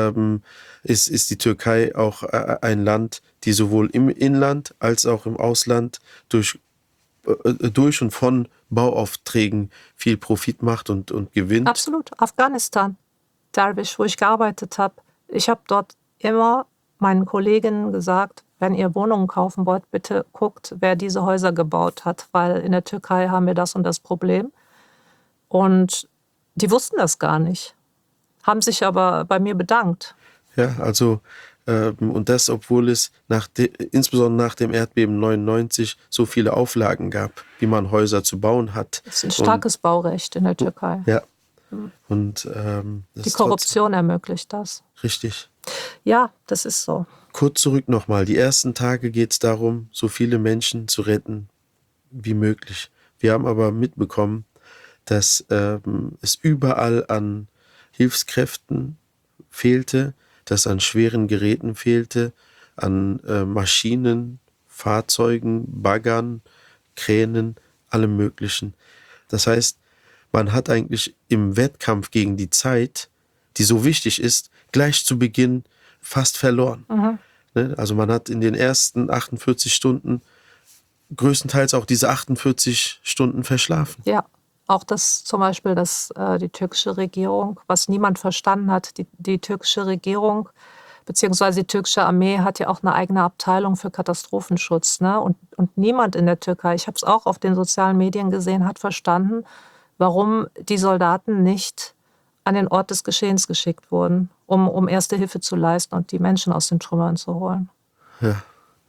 ist die Türkei auch ein Land, die sowohl im Inland als auch im Ausland durch und von Bauaufträgen viel Profit macht und gewinnt. Absolut. Afghanistan, Derwisch, wo ich gearbeitet habe. Ich habe dort immer meinen Kolleginnen gesagt, wenn ihr Wohnungen kaufen wollt, bitte guckt, wer diese Häuser gebaut hat, weil in der Türkei haben wir das und das Problem. Und die wussten das gar nicht, haben sich aber bei mir bedankt. Ja, also und das, obwohl es insbesondere nach dem Erdbeben 99 so viele Auflagen gab, wie man Häuser zu bauen hat. Es ist ein starkes Baurecht in der Türkei. Ja. Und die Korruption ermöglicht das. Richtig. Ja, das ist so. Kurz zurück nochmal. Die ersten Tage geht es darum, so viele Menschen zu retten wie möglich. Wir haben aber mitbekommen, dass es überall an Hilfskräften fehlte, dass an schweren Geräten fehlte, an Maschinen, Fahrzeugen, Baggern, Kränen, allem Möglichen. Das heißt, man hat eigentlich im Wettkampf gegen die Zeit, die so wichtig ist, gleich zu Beginn fast verloren. Mhm. Also man hat in den ersten 48 Stunden größtenteils auch diese 48 Stunden verschlafen. Ja, auch das zum Beispiel, dass die türkische Regierung, was niemand verstanden hat, die türkische Regierung beziehungsweise die türkische Armee hat ja auch eine eigene Abteilung für Katastrophenschutz. Ne? Und niemand in der Türkei, ich habe es auch auf den sozialen Medien gesehen, hat verstanden, warum die Soldaten nicht an den Ort des Geschehens geschickt wurden, um Erste Hilfe zu leisten und die Menschen aus den Trümmern zu holen. Ja.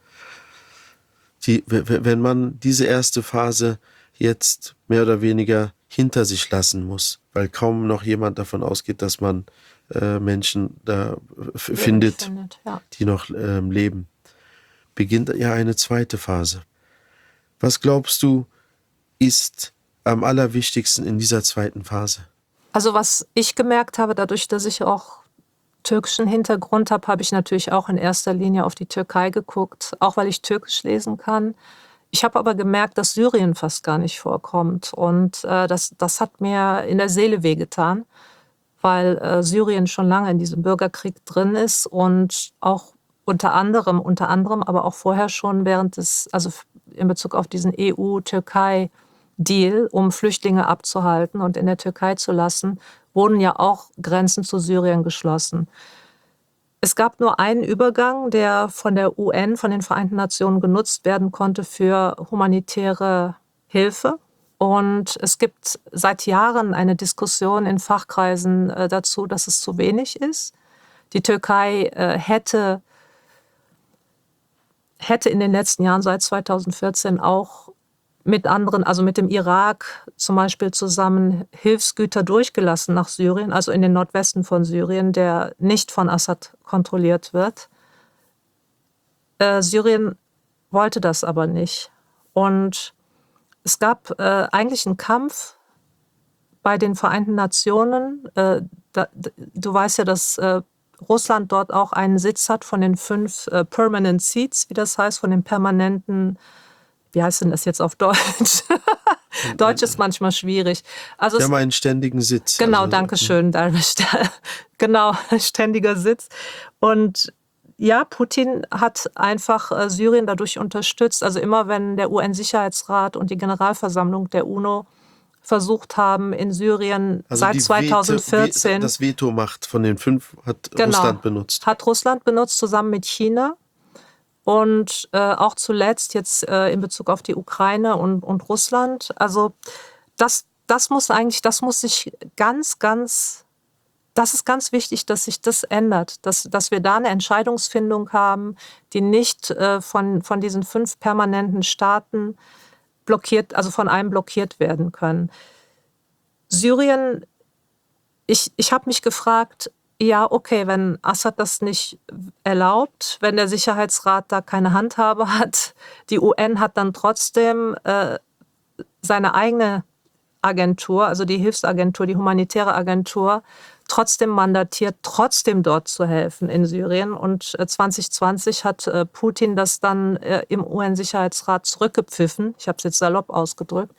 Wenn man diese erste Phase jetzt mehr oder weniger hinter sich lassen muss, weil kaum noch jemand davon ausgeht, dass man Menschen da findet, ja, die noch leben, beginnt ja eine zweite Phase. Was glaubst du, ist am allerwichtigsten in dieser zweiten Phase? Also was ich gemerkt habe, dadurch, dass ich auch türkischen Hintergrund habe, habe ich natürlich auch in erster Linie auf die Türkei geguckt, auch weil ich Türkisch lesen kann. Ich habe aber gemerkt, dass Syrien fast gar nicht vorkommt. Und das hat mir in der Seele wehgetan, weil Syrien schon lange in diesem Bürgerkrieg drin ist und auch unter anderem, aber auch vorher schon also in Bezug auf diesen EU-Türkei-Deal, um Flüchtlinge abzuhalten und in der Türkei zu lassen, wurden ja auch Grenzen zu Syrien geschlossen. Es gab nur einen Übergang, der von der UN, von den Vereinten Nationen genutzt werden konnte für humanitäre Hilfe. Und es gibt seit Jahren eine Diskussion in Fachkreisen dazu, dass es zu wenig ist. Die Türkei hätte in den letzten Jahren seit 2014 auch mit anderen, also mit dem Irak zum Beispiel zusammen, Hilfsgüter durchgelassen nach Syrien, also in den Nordwesten von Syrien, der nicht von Assad kontrolliert wird. Syrien wollte das aber nicht. Und es gab eigentlich einen Kampf bei den Vereinten Nationen. Du weißt ja, dass Russland dort auch einen Sitz hat von den 5 Permanent Seats, wie das heißt, von den permanenten, wie heißt denn das jetzt auf Deutsch? Deutsch ist manchmal schwierig. Also Die haben einen ständigen Sitz. Genau, also, danke schön, Darwish. Genau, ständiger Sitz. Und ja, Putin hat einfach Syrien dadurch unterstützt. Also immer wenn der UN-Sicherheitsrat und die Generalversammlung der UNO versucht haben, in Syrien also seit 2014... das Vetomacht von den 5 hat Russland benutzt. Hat Russland benutzt, zusammen mit China. Und auch zuletzt jetzt in Bezug auf die Ukraine und Russland. Also das muss sich das ist ganz wichtig, dass sich das ändert, dass wir da eine Entscheidungsfindung haben, die nicht von diesen 5 permanenten Staaten blockiert, also von einem blockiert werden können. Syrien, ich habe mich gefragt, ja, okay, wenn Assad das nicht erlaubt, wenn der Sicherheitsrat da keine Handhabe hat, die UN hat dann trotzdem seine eigene Agentur, also die Hilfsagentur, die humanitäre Agentur, trotzdem mandatiert, trotzdem dort zu helfen in Syrien. Und 2020 hat Putin das dann im UN-Sicherheitsrat zurückgepfiffen. Ich habe es jetzt salopp ausgedrückt.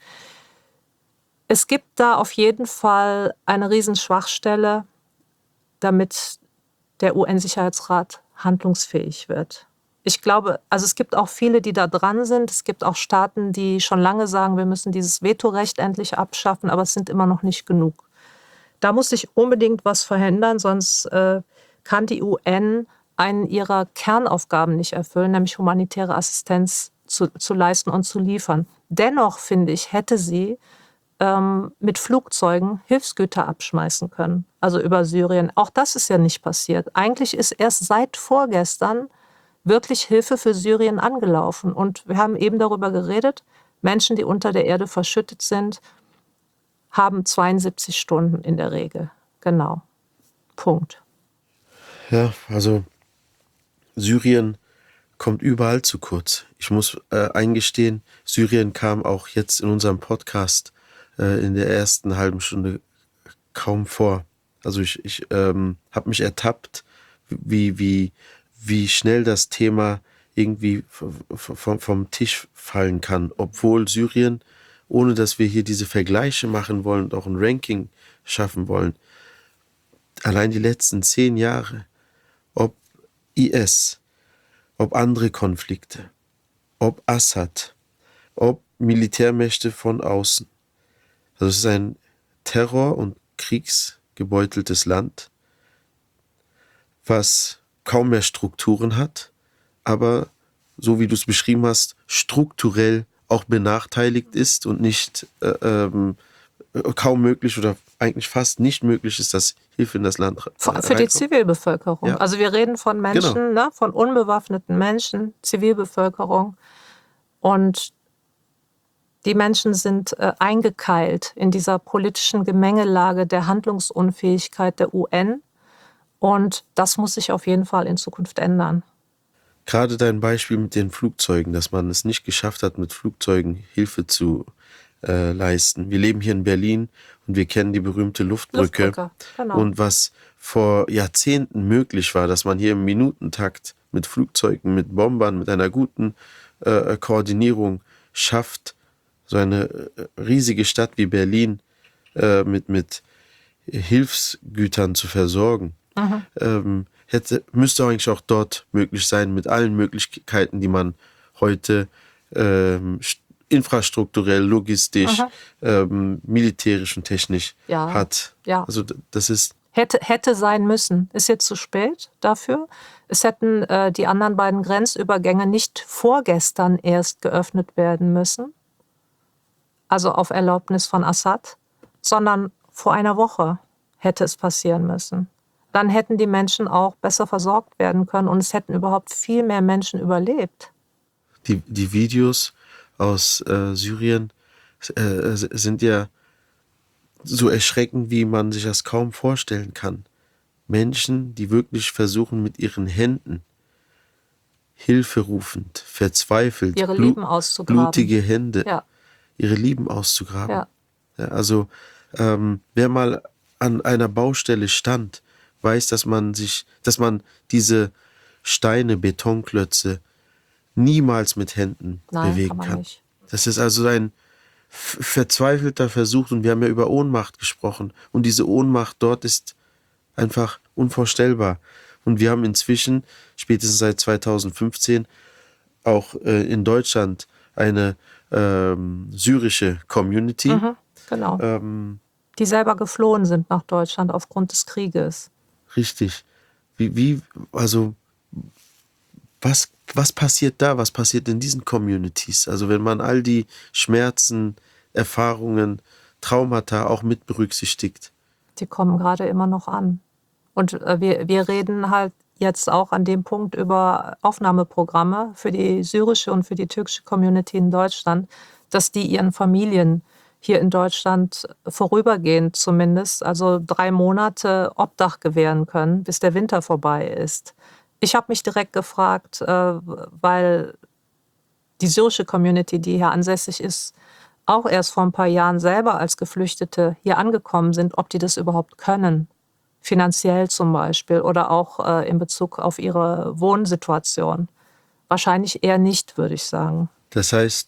Es gibt da auf jeden Fall eine Riesenschwachstelle, damit der UN-Sicherheitsrat handlungsfähig wird. Ich glaube, also es gibt auch viele, die da dran sind. Es gibt auch Staaten, die schon lange sagen, wir müssen dieses Vetorecht endlich abschaffen, aber es sind immer noch nicht genug. Da muss sich unbedingt was verändern, sonst kann die UN einen ihrer Kernaufgaben nicht erfüllen, nämlich humanitäre Assistenz zu leisten und zu liefern. Dennoch, finde ich, hätte sie mit Flugzeugen Hilfsgüter abschmeißen können, also über Syrien. Auch das ist ja nicht passiert. Eigentlich ist erst seit vorgestern wirklich Hilfe für Syrien angelaufen. Und wir haben eben darüber geredet, Menschen, die unter der Erde verschüttet sind, haben 72 Stunden in der Regel. Genau. Punkt. Ja, also Syrien kommt überall zu kurz. Ich muss eingestehen, Syrien kam auch jetzt in unserem Podcast in der ersten halben Stunde kaum vor. Also ich habe mich ertappt, wie schnell das Thema irgendwie vom Tisch fallen kann, obwohl Syrien, ohne dass wir hier diese Vergleiche machen wollen und auch ein Ranking schaffen wollen, allein die letzten 10 Jahre, ob IS, ob andere Konflikte, ob Assad, ob Militärmächte von außen. Also es ist ein Terror- und kriegsgebeuteltes Land, was kaum mehr Strukturen hat, aber, so wie du es beschrieben hast, strukturell auch benachteiligt ist und nicht kaum möglich oder eigentlich fast nicht möglich ist, dass Hilfe in das Land reinkommt. Für die Zivilbevölkerung. Ja. Also wir reden von Menschen, Genau. ne, von unbewaffneten Menschen, Zivilbevölkerung. Und die Menschen sind eingekeilt in dieser politischen Gemengelage der Handlungsunfähigkeit der UN. Und das muss sich auf jeden Fall in Zukunft ändern. Gerade dein Beispiel mit den Flugzeugen, dass man es nicht geschafft hat, mit Flugzeugen Hilfe zu leisten. Wir leben hier in Berlin und wir kennen die berühmte Luftbrücke. Genau. Und was vor Jahrzehnten möglich war, dass man hier im Minutentakt mit Flugzeugen, mit Bombern, mit einer guten Koordinierung schafft, so eine riesige Stadt wie Berlin mit Hilfsgütern zu versorgen. Müsste eigentlich auch dort möglich sein, mit allen Möglichkeiten, die man heute infrastrukturell, logistisch, militärisch und technisch hat. Ja. Also das ist... Hätte sein müssen. Ist jetzt zu spät dafür. Es hätten die anderen beiden Grenzübergänge nicht vorgestern erst geöffnet werden müssen, also auf Erlaubnis von Assad, sondern vor einer Woche hätte es passieren müssen. Dann hätten die Menschen auch besser versorgt werden können und es hätten überhaupt viel mehr Menschen überlebt. Die Videos aus Syrien sind ja so erschreckend, wie man sich das kaum vorstellen kann. Menschen, die wirklich versuchen, mit ihren Händen hilferufend, verzweifelt, ihre Lieben auszugraben. blutige Hände, Ja. ihre Lieben auszugraben. Ja. Ja, also wer mal an einer Baustelle stand, weiß, dass man diese Steine, Betonklötze niemals mit Händen bewegen kann. Nicht. Das ist also ein verzweifelter Versuch, und wir haben ja über Ohnmacht gesprochen, und diese Ohnmacht dort ist einfach unvorstellbar. Und wir haben inzwischen, spätestens seit 2015, auch in Deutschland eine syrische Community. Genau. Die selber geflohen sind nach Deutschland aufgrund des Krieges. Richtig. Was passiert da? Was passiert in diesen Communities? Also wenn man all die Schmerzen, Erfahrungen, Traumata auch mit berücksichtigt. Die kommen gerade immer noch an. Und wir reden halt jetzt auch an dem Punkt über Aufnahmeprogramme für die syrische und für die türkische Community in Deutschland, dass die ihren Familien hier in Deutschland vorübergehend zumindest, also 3 Monate Obdach gewähren können, bis der Winter vorbei ist. Ich habe mich direkt gefragt, weil die syrische Community, die hier ansässig ist, auch erst vor ein paar Jahren selber als Geflüchtete hier angekommen sind, ob die das überhaupt können. Finanziell zum Beispiel oder auch in Bezug auf ihre Wohnsituation. Wahrscheinlich eher nicht, würde ich sagen. Das heißt,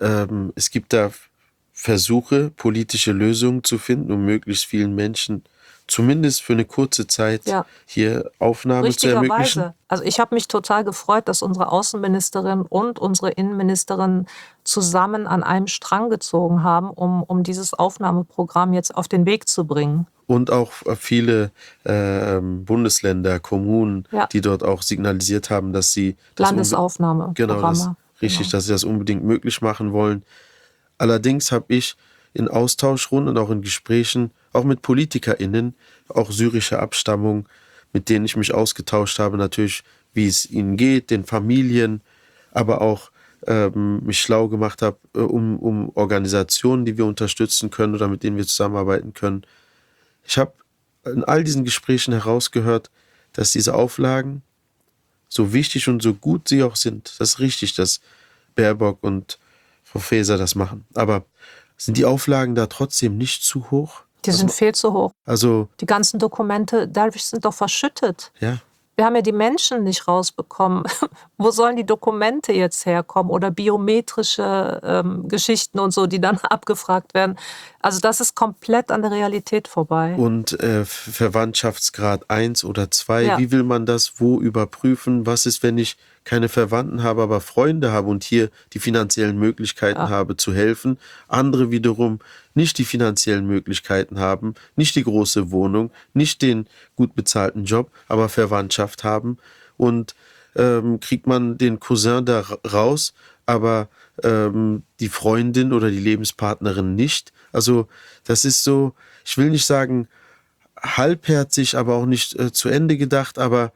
es gibt da Versuche, politische Lösungen zu finden, um möglichst vielen Menschen zumindest für eine kurze Zeit hier Aufnahme zu ermöglichen. Also ich habe mich total gefreut, dass unsere Außenministerin und unsere Innenministerin zusammen an einem Strang gezogen haben, um dieses Aufnahmeprogramm jetzt auf den Weg zu bringen. Und auch viele Bundesländer, Kommunen, die dort auch signalisiert haben, dass sie Landesaufnahmeprogramme. Dass sie das unbedingt möglich machen wollen. Allerdings habe ich in Austauschrunden und auch in Gesprächen, auch mit PolitikerInnen, auch syrischer Abstammung, mit denen ich mich ausgetauscht habe, natürlich, wie es ihnen geht, den Familien, aber auch mich schlau gemacht habe, um Organisationen, die wir unterstützen können oder mit denen wir zusammenarbeiten können. Ich habe in all diesen Gesprächen herausgehört, dass diese Auflagen, so wichtig und so gut sie auch sind, das ist richtig, dass Baerbock und Frau Faeser das machen. Aber sind die Auflagen da trotzdem nicht zu hoch? Die sind viel zu hoch. Also die ganzen Dokumente, dadurch sind doch verschüttet. Ja. Wir haben ja die Menschen nicht rausbekommen. Wo sollen die Dokumente jetzt herkommen? Oder biometrische Geschichten und so, die dann abgefragt werden. Also das ist komplett an der Realität vorbei. Und Verwandtschaftsgrad 1 oder 2, wie will man das wo überprüfen? Was ist, wenn ich keine Verwandten habe, aber Freunde habe und hier die finanziellen Möglichkeiten habe zu helfen? Andere wiederum nicht die finanziellen Möglichkeiten haben, nicht die große Wohnung, nicht den gut bezahlten Job, aber Verwandtschaft haben. Und kriegt man den Cousin da raus, aber die Freundin oder die Lebenspartnerin nicht. Also das ist so, ich will nicht sagen halbherzig, aber auch nicht zu Ende gedacht, aber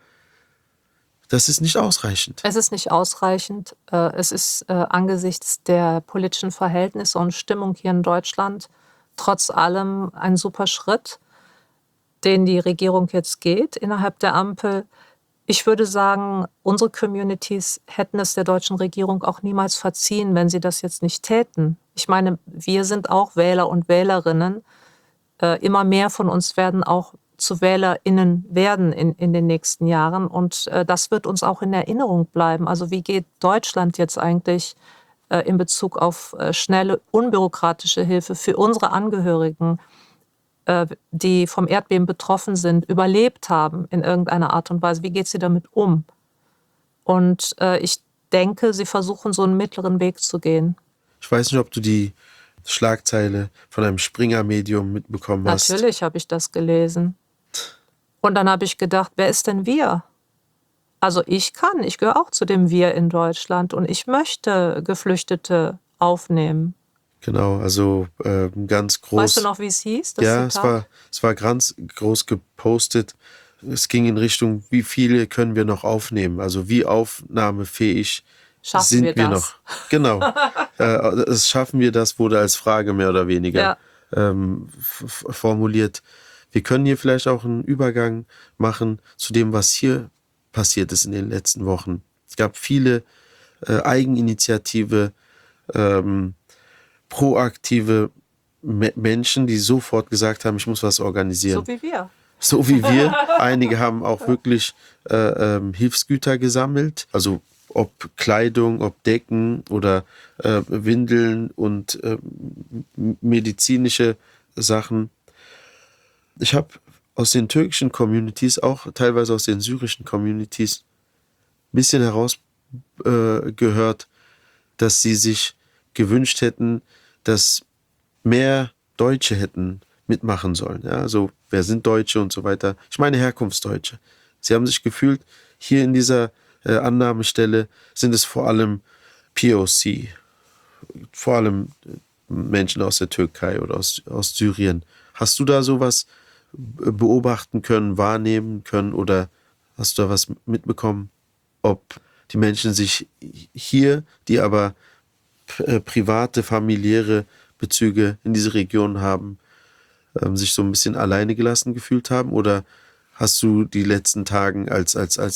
das ist nicht ausreichend. Es ist nicht ausreichend. Es ist angesichts der politischen Verhältnisse und Stimmung hier in Deutschland trotz allem ein super Schritt, den die Regierung jetzt geht innerhalb der Ampel. Ich würde sagen, unsere Communities hätten es der deutschen Regierung auch niemals verziehen, wenn sie das jetzt nicht täten. Ich meine, wir sind auch Wähler und Wählerinnen. Immer mehr von uns werden auch zu WählerInnen werden in den nächsten Jahren. Und das wird uns auch in Erinnerung bleiben. Also wie geht Deutschland jetzt eigentlich in Bezug auf schnelle, unbürokratische Hilfe für unsere Angehörigen, die vom Erdbeben betroffen sind, überlebt haben in irgendeiner Art und Weise? Wie geht sie damit um? Und ich denke, sie versuchen, so einen mittleren Weg zu gehen. Ich weiß nicht, ob du die Schlagzeile von einem Springer-Medium mitbekommen hast. Natürlich habe ich das gelesen. Und dann habe ich gedacht, wer ist denn wir? Also ich gehöre auch zu dem Wir in Deutschland und ich möchte Geflüchtete aufnehmen. Genau, also ganz groß. Weißt du noch, wie es hieß? Das Ja, Zitat? es war ganz groß gepostet. Es ging in Richtung, wie viele können wir noch aufnehmen? Also wie aufnahmefähig Schaffen sind wir wir das? noch? Genau. Schaffen wir das, wurde als Frage mehr oder weniger Ja. formuliert. Wir können hier vielleicht auch einen Übergang machen zu dem, was hier passiert ist in den letzten Wochen. Es gab viele Eigeninitiative, proaktive Menschen, die sofort gesagt haben, ich muss was organisieren. So wie wir. So wie wir. Einige haben auch wirklich Hilfsgüter gesammelt, also ob Kleidung, ob Decken oder Windeln und medizinische Sachen. Ich habe aus den türkischen Communities, auch teilweise aus den syrischen Communities, ein bisschen herausgehört, dass sie sich gewünscht hätten, dass mehr Deutsche hätten mitmachen sollen. Ja, also wer sind Deutsche und so weiter. Ich meine Herkunftsdeutsche. Sie haben sich gefühlt, hier in dieser Annahmestelle sind es vor allem POC, vor allem Menschen aus der Türkei oder aus Syrien. Hast du da sowas beobachten können, wahrnehmen können oder hast du da was mitbekommen, ob die Menschen sich hier, die aber private, familiäre Bezüge in diese Region haben, sich so ein bisschen alleine gelassen gefühlt haben? Oder hast du die letzten Tage als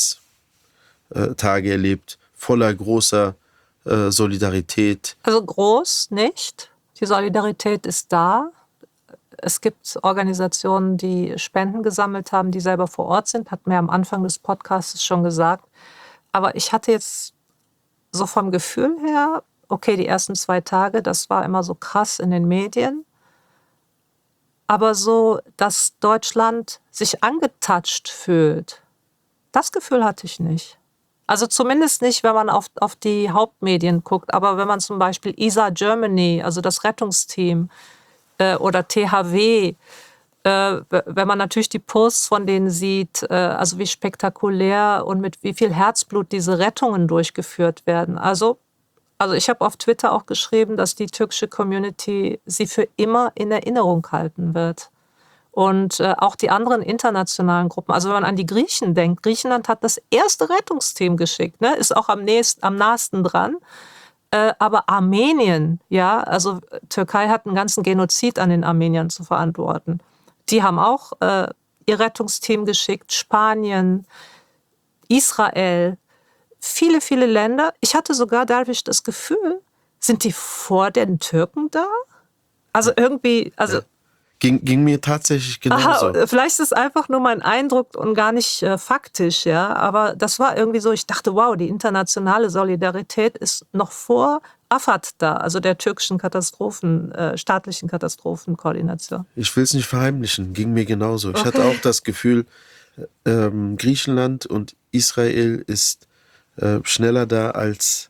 Tage erlebt, voller großer Solidarität? Also groß nicht. Die Solidarität ist da. Es gibt Organisationen, die Spenden gesammelt haben, die selber vor Ort sind, hat mir am Anfang des Podcasts schon gesagt. Aber ich hatte jetzt so vom Gefühl her, okay, die ersten 2 Tage, das war immer so krass in den Medien. Aber so, dass Deutschland sich angetatscht fühlt, das Gefühl hatte ich nicht. Also zumindest nicht, wenn man auf die Hauptmedien guckt. Aber wenn man zum Beispiel ISA Germany, also das Rettungsteam, oder THW, wenn man natürlich die Posts von denen sieht, also wie spektakulär und mit wie viel Herzblut diese Rettungen durchgeführt werden. Also ich habe auf Twitter auch geschrieben, dass die türkische Community sie für immer in Erinnerung halten wird. Und auch die anderen internationalen Gruppen. Also wenn man an die Griechen denkt, Griechenland hat das erste Rettungsteam geschickt, ne? Ist auch am nahesten dran. Aber Armenien, ja, also Türkei hat einen ganzen Genozid an den Armeniern zu verantworten. Die haben auch ihr Rettungsteam geschickt, Spanien, Israel, viele, viele Länder. Ich hatte sogar dadurch das Gefühl, sind die vor den Türken da? Also irgendwie, also... Ja. Ging mir tatsächlich genauso. Aha, vielleicht ist es einfach nur mein Eindruck und gar nicht faktisch, ja. Aber das war irgendwie so, ich dachte, wow, die internationale Solidarität ist noch vor AFAD da, also der türkischen staatlichen Katastrophenkoordination. Ich will es nicht verheimlichen, ging mir genauso. Ich hatte auch das Gefühl, Griechenland und Israel ist schneller da als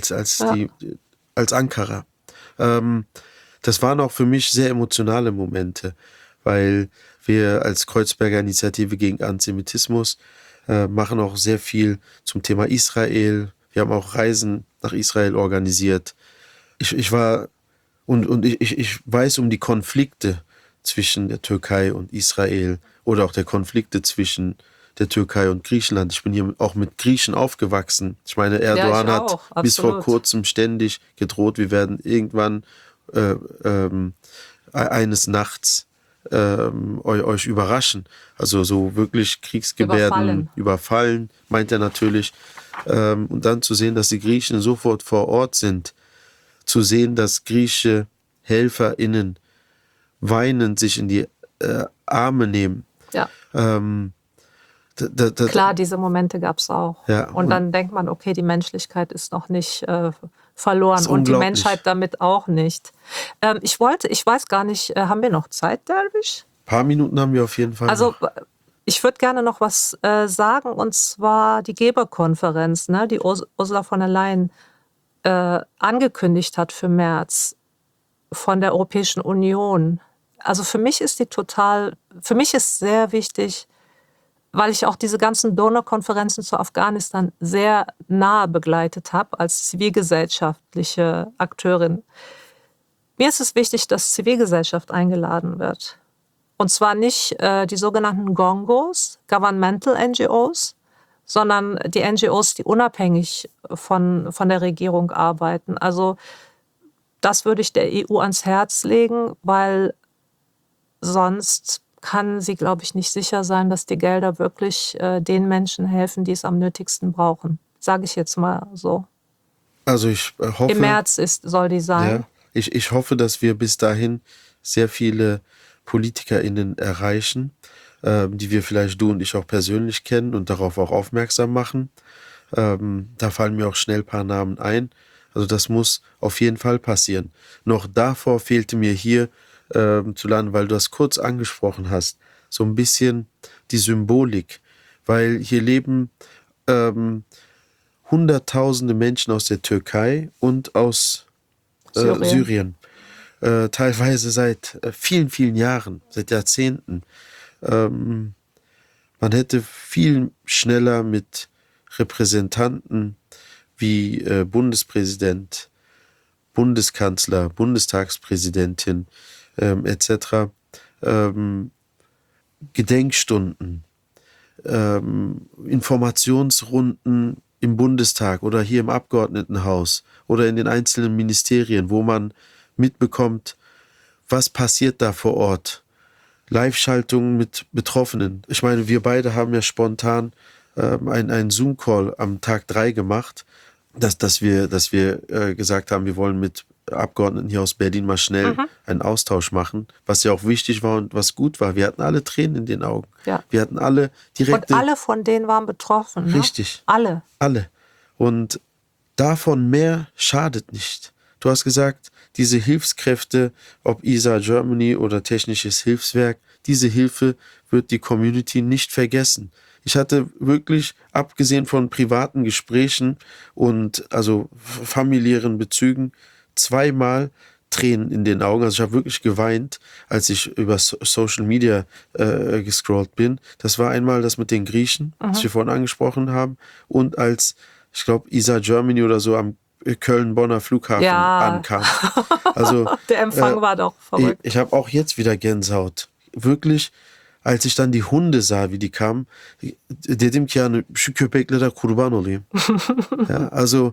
Ankara. Das waren auch für mich sehr emotionale Momente, weil wir als Kreuzberger Initiative gegen Antisemitismus machen auch sehr viel zum Thema Israel. Wir haben auch Reisen nach Israel organisiert. Ich weiß um die Konflikte zwischen der Türkei und Israel oder auch der Konflikte zwischen der Türkei und Griechenland. Ich bin hier auch mit Griechen aufgewachsen. Ich meine, Erdogan hat bis vor kurzem ständig gedroht, wir werden irgendwann eines Nachts euch überraschen. Also so wirklich Kriegsgebärden überfallen, meint er natürlich. Und dann zu sehen, dass die Griechen sofort vor Ort sind, zu sehen, dass griechische HelferInnen weinend sich in die Arme nehmen. Ja. Ähm, Klar, diese Momente gab es auch. Ja, und dann denkt man, okay, die Menschlichkeit ist noch nicht verloren ist und die unglaublich. Menschheit damit auch nicht. Ich weiß gar nicht, haben wir noch Zeit, Derwisch? Ein paar Minuten haben wir auf jeden Fall Also noch. ich würde gerne noch was sagen, und zwar die Geberkonferenz, ne, die Ursula von der Leyen angekündigt hat für März von der Europäischen Union. Also für mich ist sehr wichtig, weil ich auch diese ganzen Donorkonferenzen zu Afghanistan sehr nahe begleitet habe als zivilgesellschaftliche Akteurin. Mir ist es wichtig, dass Zivilgesellschaft eingeladen wird. Und zwar nicht die sogenannten GONGOs, Governmental NGOs, sondern die NGOs, die unabhängig von der Regierung arbeiten. Also das würde ich der EU ans Herz legen, weil sonst kann sie, glaube ich, nicht sicher sein, dass die Gelder wirklich den Menschen helfen, die es am nötigsten brauchen. Sage ich jetzt mal so. Also ich hoffe... Im März soll die sein. Ja, ich hoffe, dass wir bis dahin sehr viele PolitikerInnen erreichen, die wir vielleicht du und ich auch persönlich kennen und darauf auch aufmerksam machen. Da fallen mir auch schnell ein paar Namen ein. Also das muss auf jeden Fall passieren. Noch davor fehlte mir hier zu landen, weil du das kurz angesprochen hast, so ein bisschen die Symbolik. Weil hier leben Hunderttausende Menschen aus der Türkei und aus Syrien. Teilweise seit vielen, vielen Jahren, seit Jahrzehnten. Man hätte viel schneller mit Repräsentanten wie Bundespräsident, Bundeskanzler, Bundestagspräsidentin etc. Gedenkstunden, Informationsrunden im Bundestag oder hier im Abgeordnetenhaus oder in den einzelnen Ministerien, wo man mitbekommt, was passiert da vor Ort. Live-Schaltungen mit Betroffenen. Ich meine, wir beide haben ja spontan einen Zoom-Call am Tag 3 gemacht, dass wir gesagt haben, wir wollen mit Abgeordneten hier aus Berlin mal schnell einen Austausch machen, was ja auch wichtig war und was gut war. Wir hatten alle Tränen in den Augen. Ja. Wir hatten alle direkte... Und alle von denen waren betroffen. Ne? Richtig. Alle. Und davon mehr schadet nicht. Du hast gesagt, diese Hilfskräfte, ob ISA Germany oder Technisches Hilfswerk, diese Hilfe wird die Community nicht vergessen. Ich hatte wirklich, abgesehen von privaten Gesprächen und also familiären Bezügen, zweimal Tränen in den Augen. Also ich habe wirklich geweint, als ich über Social Media gescrollt bin. Das war einmal das mit den Griechen, das wir vorhin angesprochen haben, und als, ich glaube, ISA Germany oder so am Köln-Bonner Flughafen ankam. Also der Empfang war doch verrückt. Ich habe auch jetzt wieder Gänsehaut. Wirklich, als ich dann die Hunde sah, wie die kamen, dedim ki yani şu köpeklere kurban olayım. Ja, also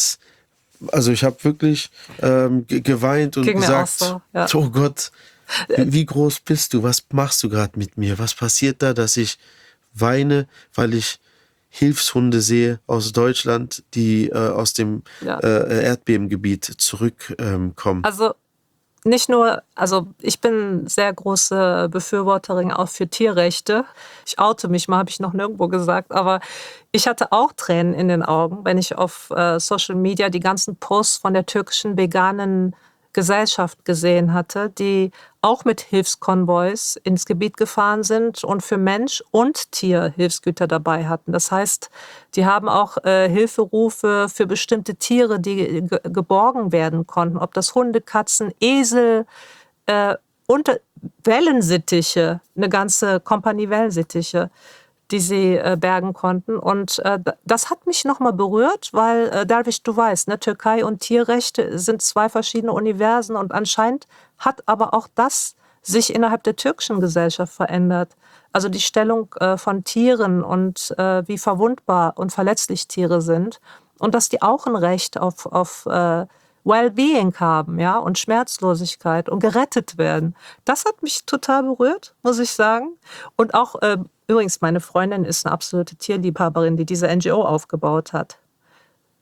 ich habe wirklich geweint und Ging mir gesagt, auch so, ja. Oh Gott, wie groß bist du? Was machst du gerade mit mir? Was passiert da, dass ich weine, weil ich Hilfshunde sehe aus Deutschland, die aus dem Erdbebengebiet zurückkommen. Also nicht nur, also ich bin sehr große Befürworterin auch für Tierrechte. Ich oute mich mal, habe ich noch nirgendwo gesagt, aber ich hatte auch Tränen in den Augen, wenn ich auf Social Media die ganzen Posts von der türkischen veganen Gesellschaft gesehen hatte, die auch mit Hilfskonvois ins Gebiet gefahren sind und für Mensch und Tier Hilfsgüter dabei hatten. Das heißt, die haben auch Hilferufe für bestimmte Tiere, die geborgen werden konnten, ob das Hunde, Katzen, Esel und Wellensittiche, eine ganze Kompanie Wellensittiche, die sie bergen konnten. Und das hat mich nochmal berührt, weil, Derwisch, du weißt, ne, Türkei und Tierrechte sind zwei verschiedene Universen, und anscheinend hat aber auch das sich innerhalb der türkischen Gesellschaft verändert. Also die Stellung von Tieren und wie verwundbar und verletzlich Tiere sind, und dass die auch ein Recht auf Wellbeing haben, ja, und Schmerzlosigkeit und gerettet werden. Das hat mich total berührt, muss ich sagen. Und auch, übrigens, meine Freundin ist eine absolute Tierliebhaberin, die diese NGO aufgebaut hat.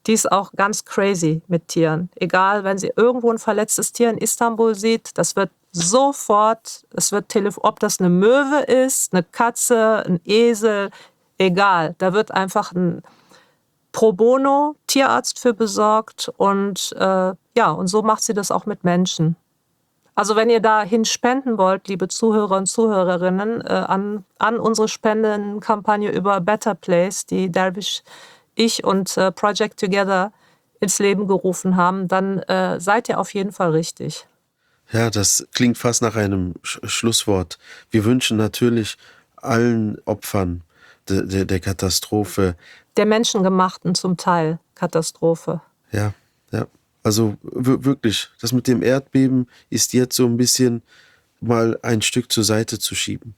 Die ist auch ganz crazy mit Tieren. Egal, wenn sie irgendwo ein verletztes Tier in Istanbul sieht, das wird sofort, ob das eine Möwe ist, eine Katze, ein Esel, egal. Da wird einfach ein Pro Bono Tierarzt für besorgt und und so macht sie das auch mit Menschen. Also wenn ihr dahin spenden wollt, liebe Zuhörer und Zuhörerinnen, an unsere Spendenkampagne über Better Place, die Dervish, ich und Project Together ins Leben gerufen haben, dann seid ihr auf jeden Fall richtig. Ja, das klingt fast nach einem Schlusswort. Wir wünschen natürlich allen Opfern der Katastrophe. Der menschengemachten zum Teil Katastrophe. Ja. Also wirklich, das mit dem Erdbeben ist jetzt so ein bisschen mal ein Stück zur Seite zu schieben.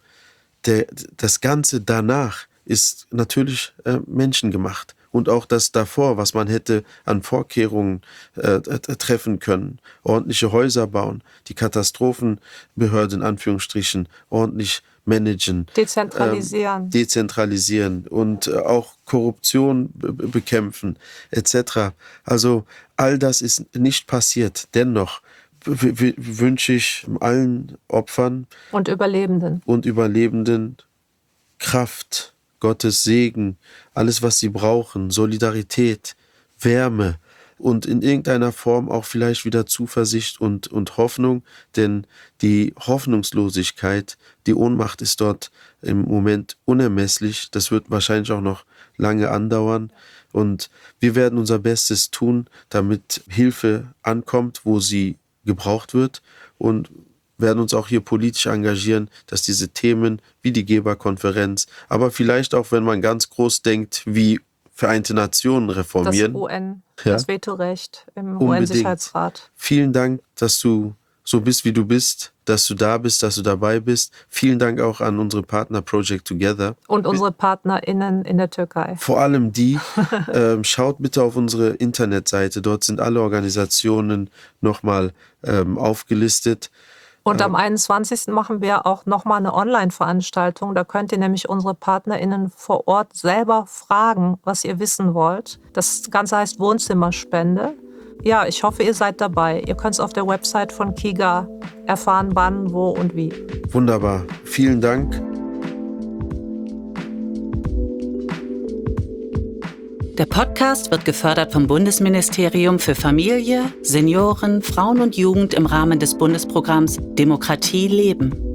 Das Ganze danach ist natürlich menschengemacht. Und auch das davor, was man hätte an Vorkehrungen treffen können. Ordentliche Häuser bauen, die Katastrophenbehörde in Anführungsstrichen ordentlich managen. Dezentralisieren und auch Korruption bekämpfen etc. Also all das ist nicht passiert. Dennoch wünsche ich allen Opfern und Überlebenden Kraft, Gottes Segen, alles, was sie brauchen, Solidarität, Wärme und in irgendeiner Form auch vielleicht wieder Zuversicht und Hoffnung, denn die Hoffnungslosigkeit, die Ohnmacht ist dort im Moment unermesslich. Das wird wahrscheinlich auch noch lange andauern und wir werden unser Bestes tun, damit Hilfe ankommt, wo sie gebraucht wird und werden uns auch hier politisch engagieren, dass diese Themen wie die Geberkonferenz, aber vielleicht auch, wenn man ganz groß denkt, wie Vereinte Nationen reformieren. Das UN, das Vetorecht im Unbedingt. UN-Sicherheitsrat. Vielen Dank, dass du so bist, wie du bist, dass du da bist, dass du dabei bist. Vielen Dank auch an unsere Partner Project Together. Und unsere PartnerInnen in der Türkei. Vor allem die. Schaut bitte auf unsere Internetseite. Dort sind alle Organisationen nochmal aufgelistet. Und am 21. machen wir auch nochmal eine Online-Veranstaltung. Da könnt ihr nämlich unsere PartnerInnen vor Ort selber fragen, was ihr wissen wollt. Das Ganze heißt Wohnzimmerspende. Ja, ich hoffe, ihr seid dabei. Ihr könnt es auf der Website von KIGA erfahren, wann, wo und wie. Wunderbar. Vielen Dank. Der Podcast wird gefördert vom Bundesministerium für Familie, Senioren, Frauen und Jugend im Rahmen des Bundesprogramms Demokratie leben.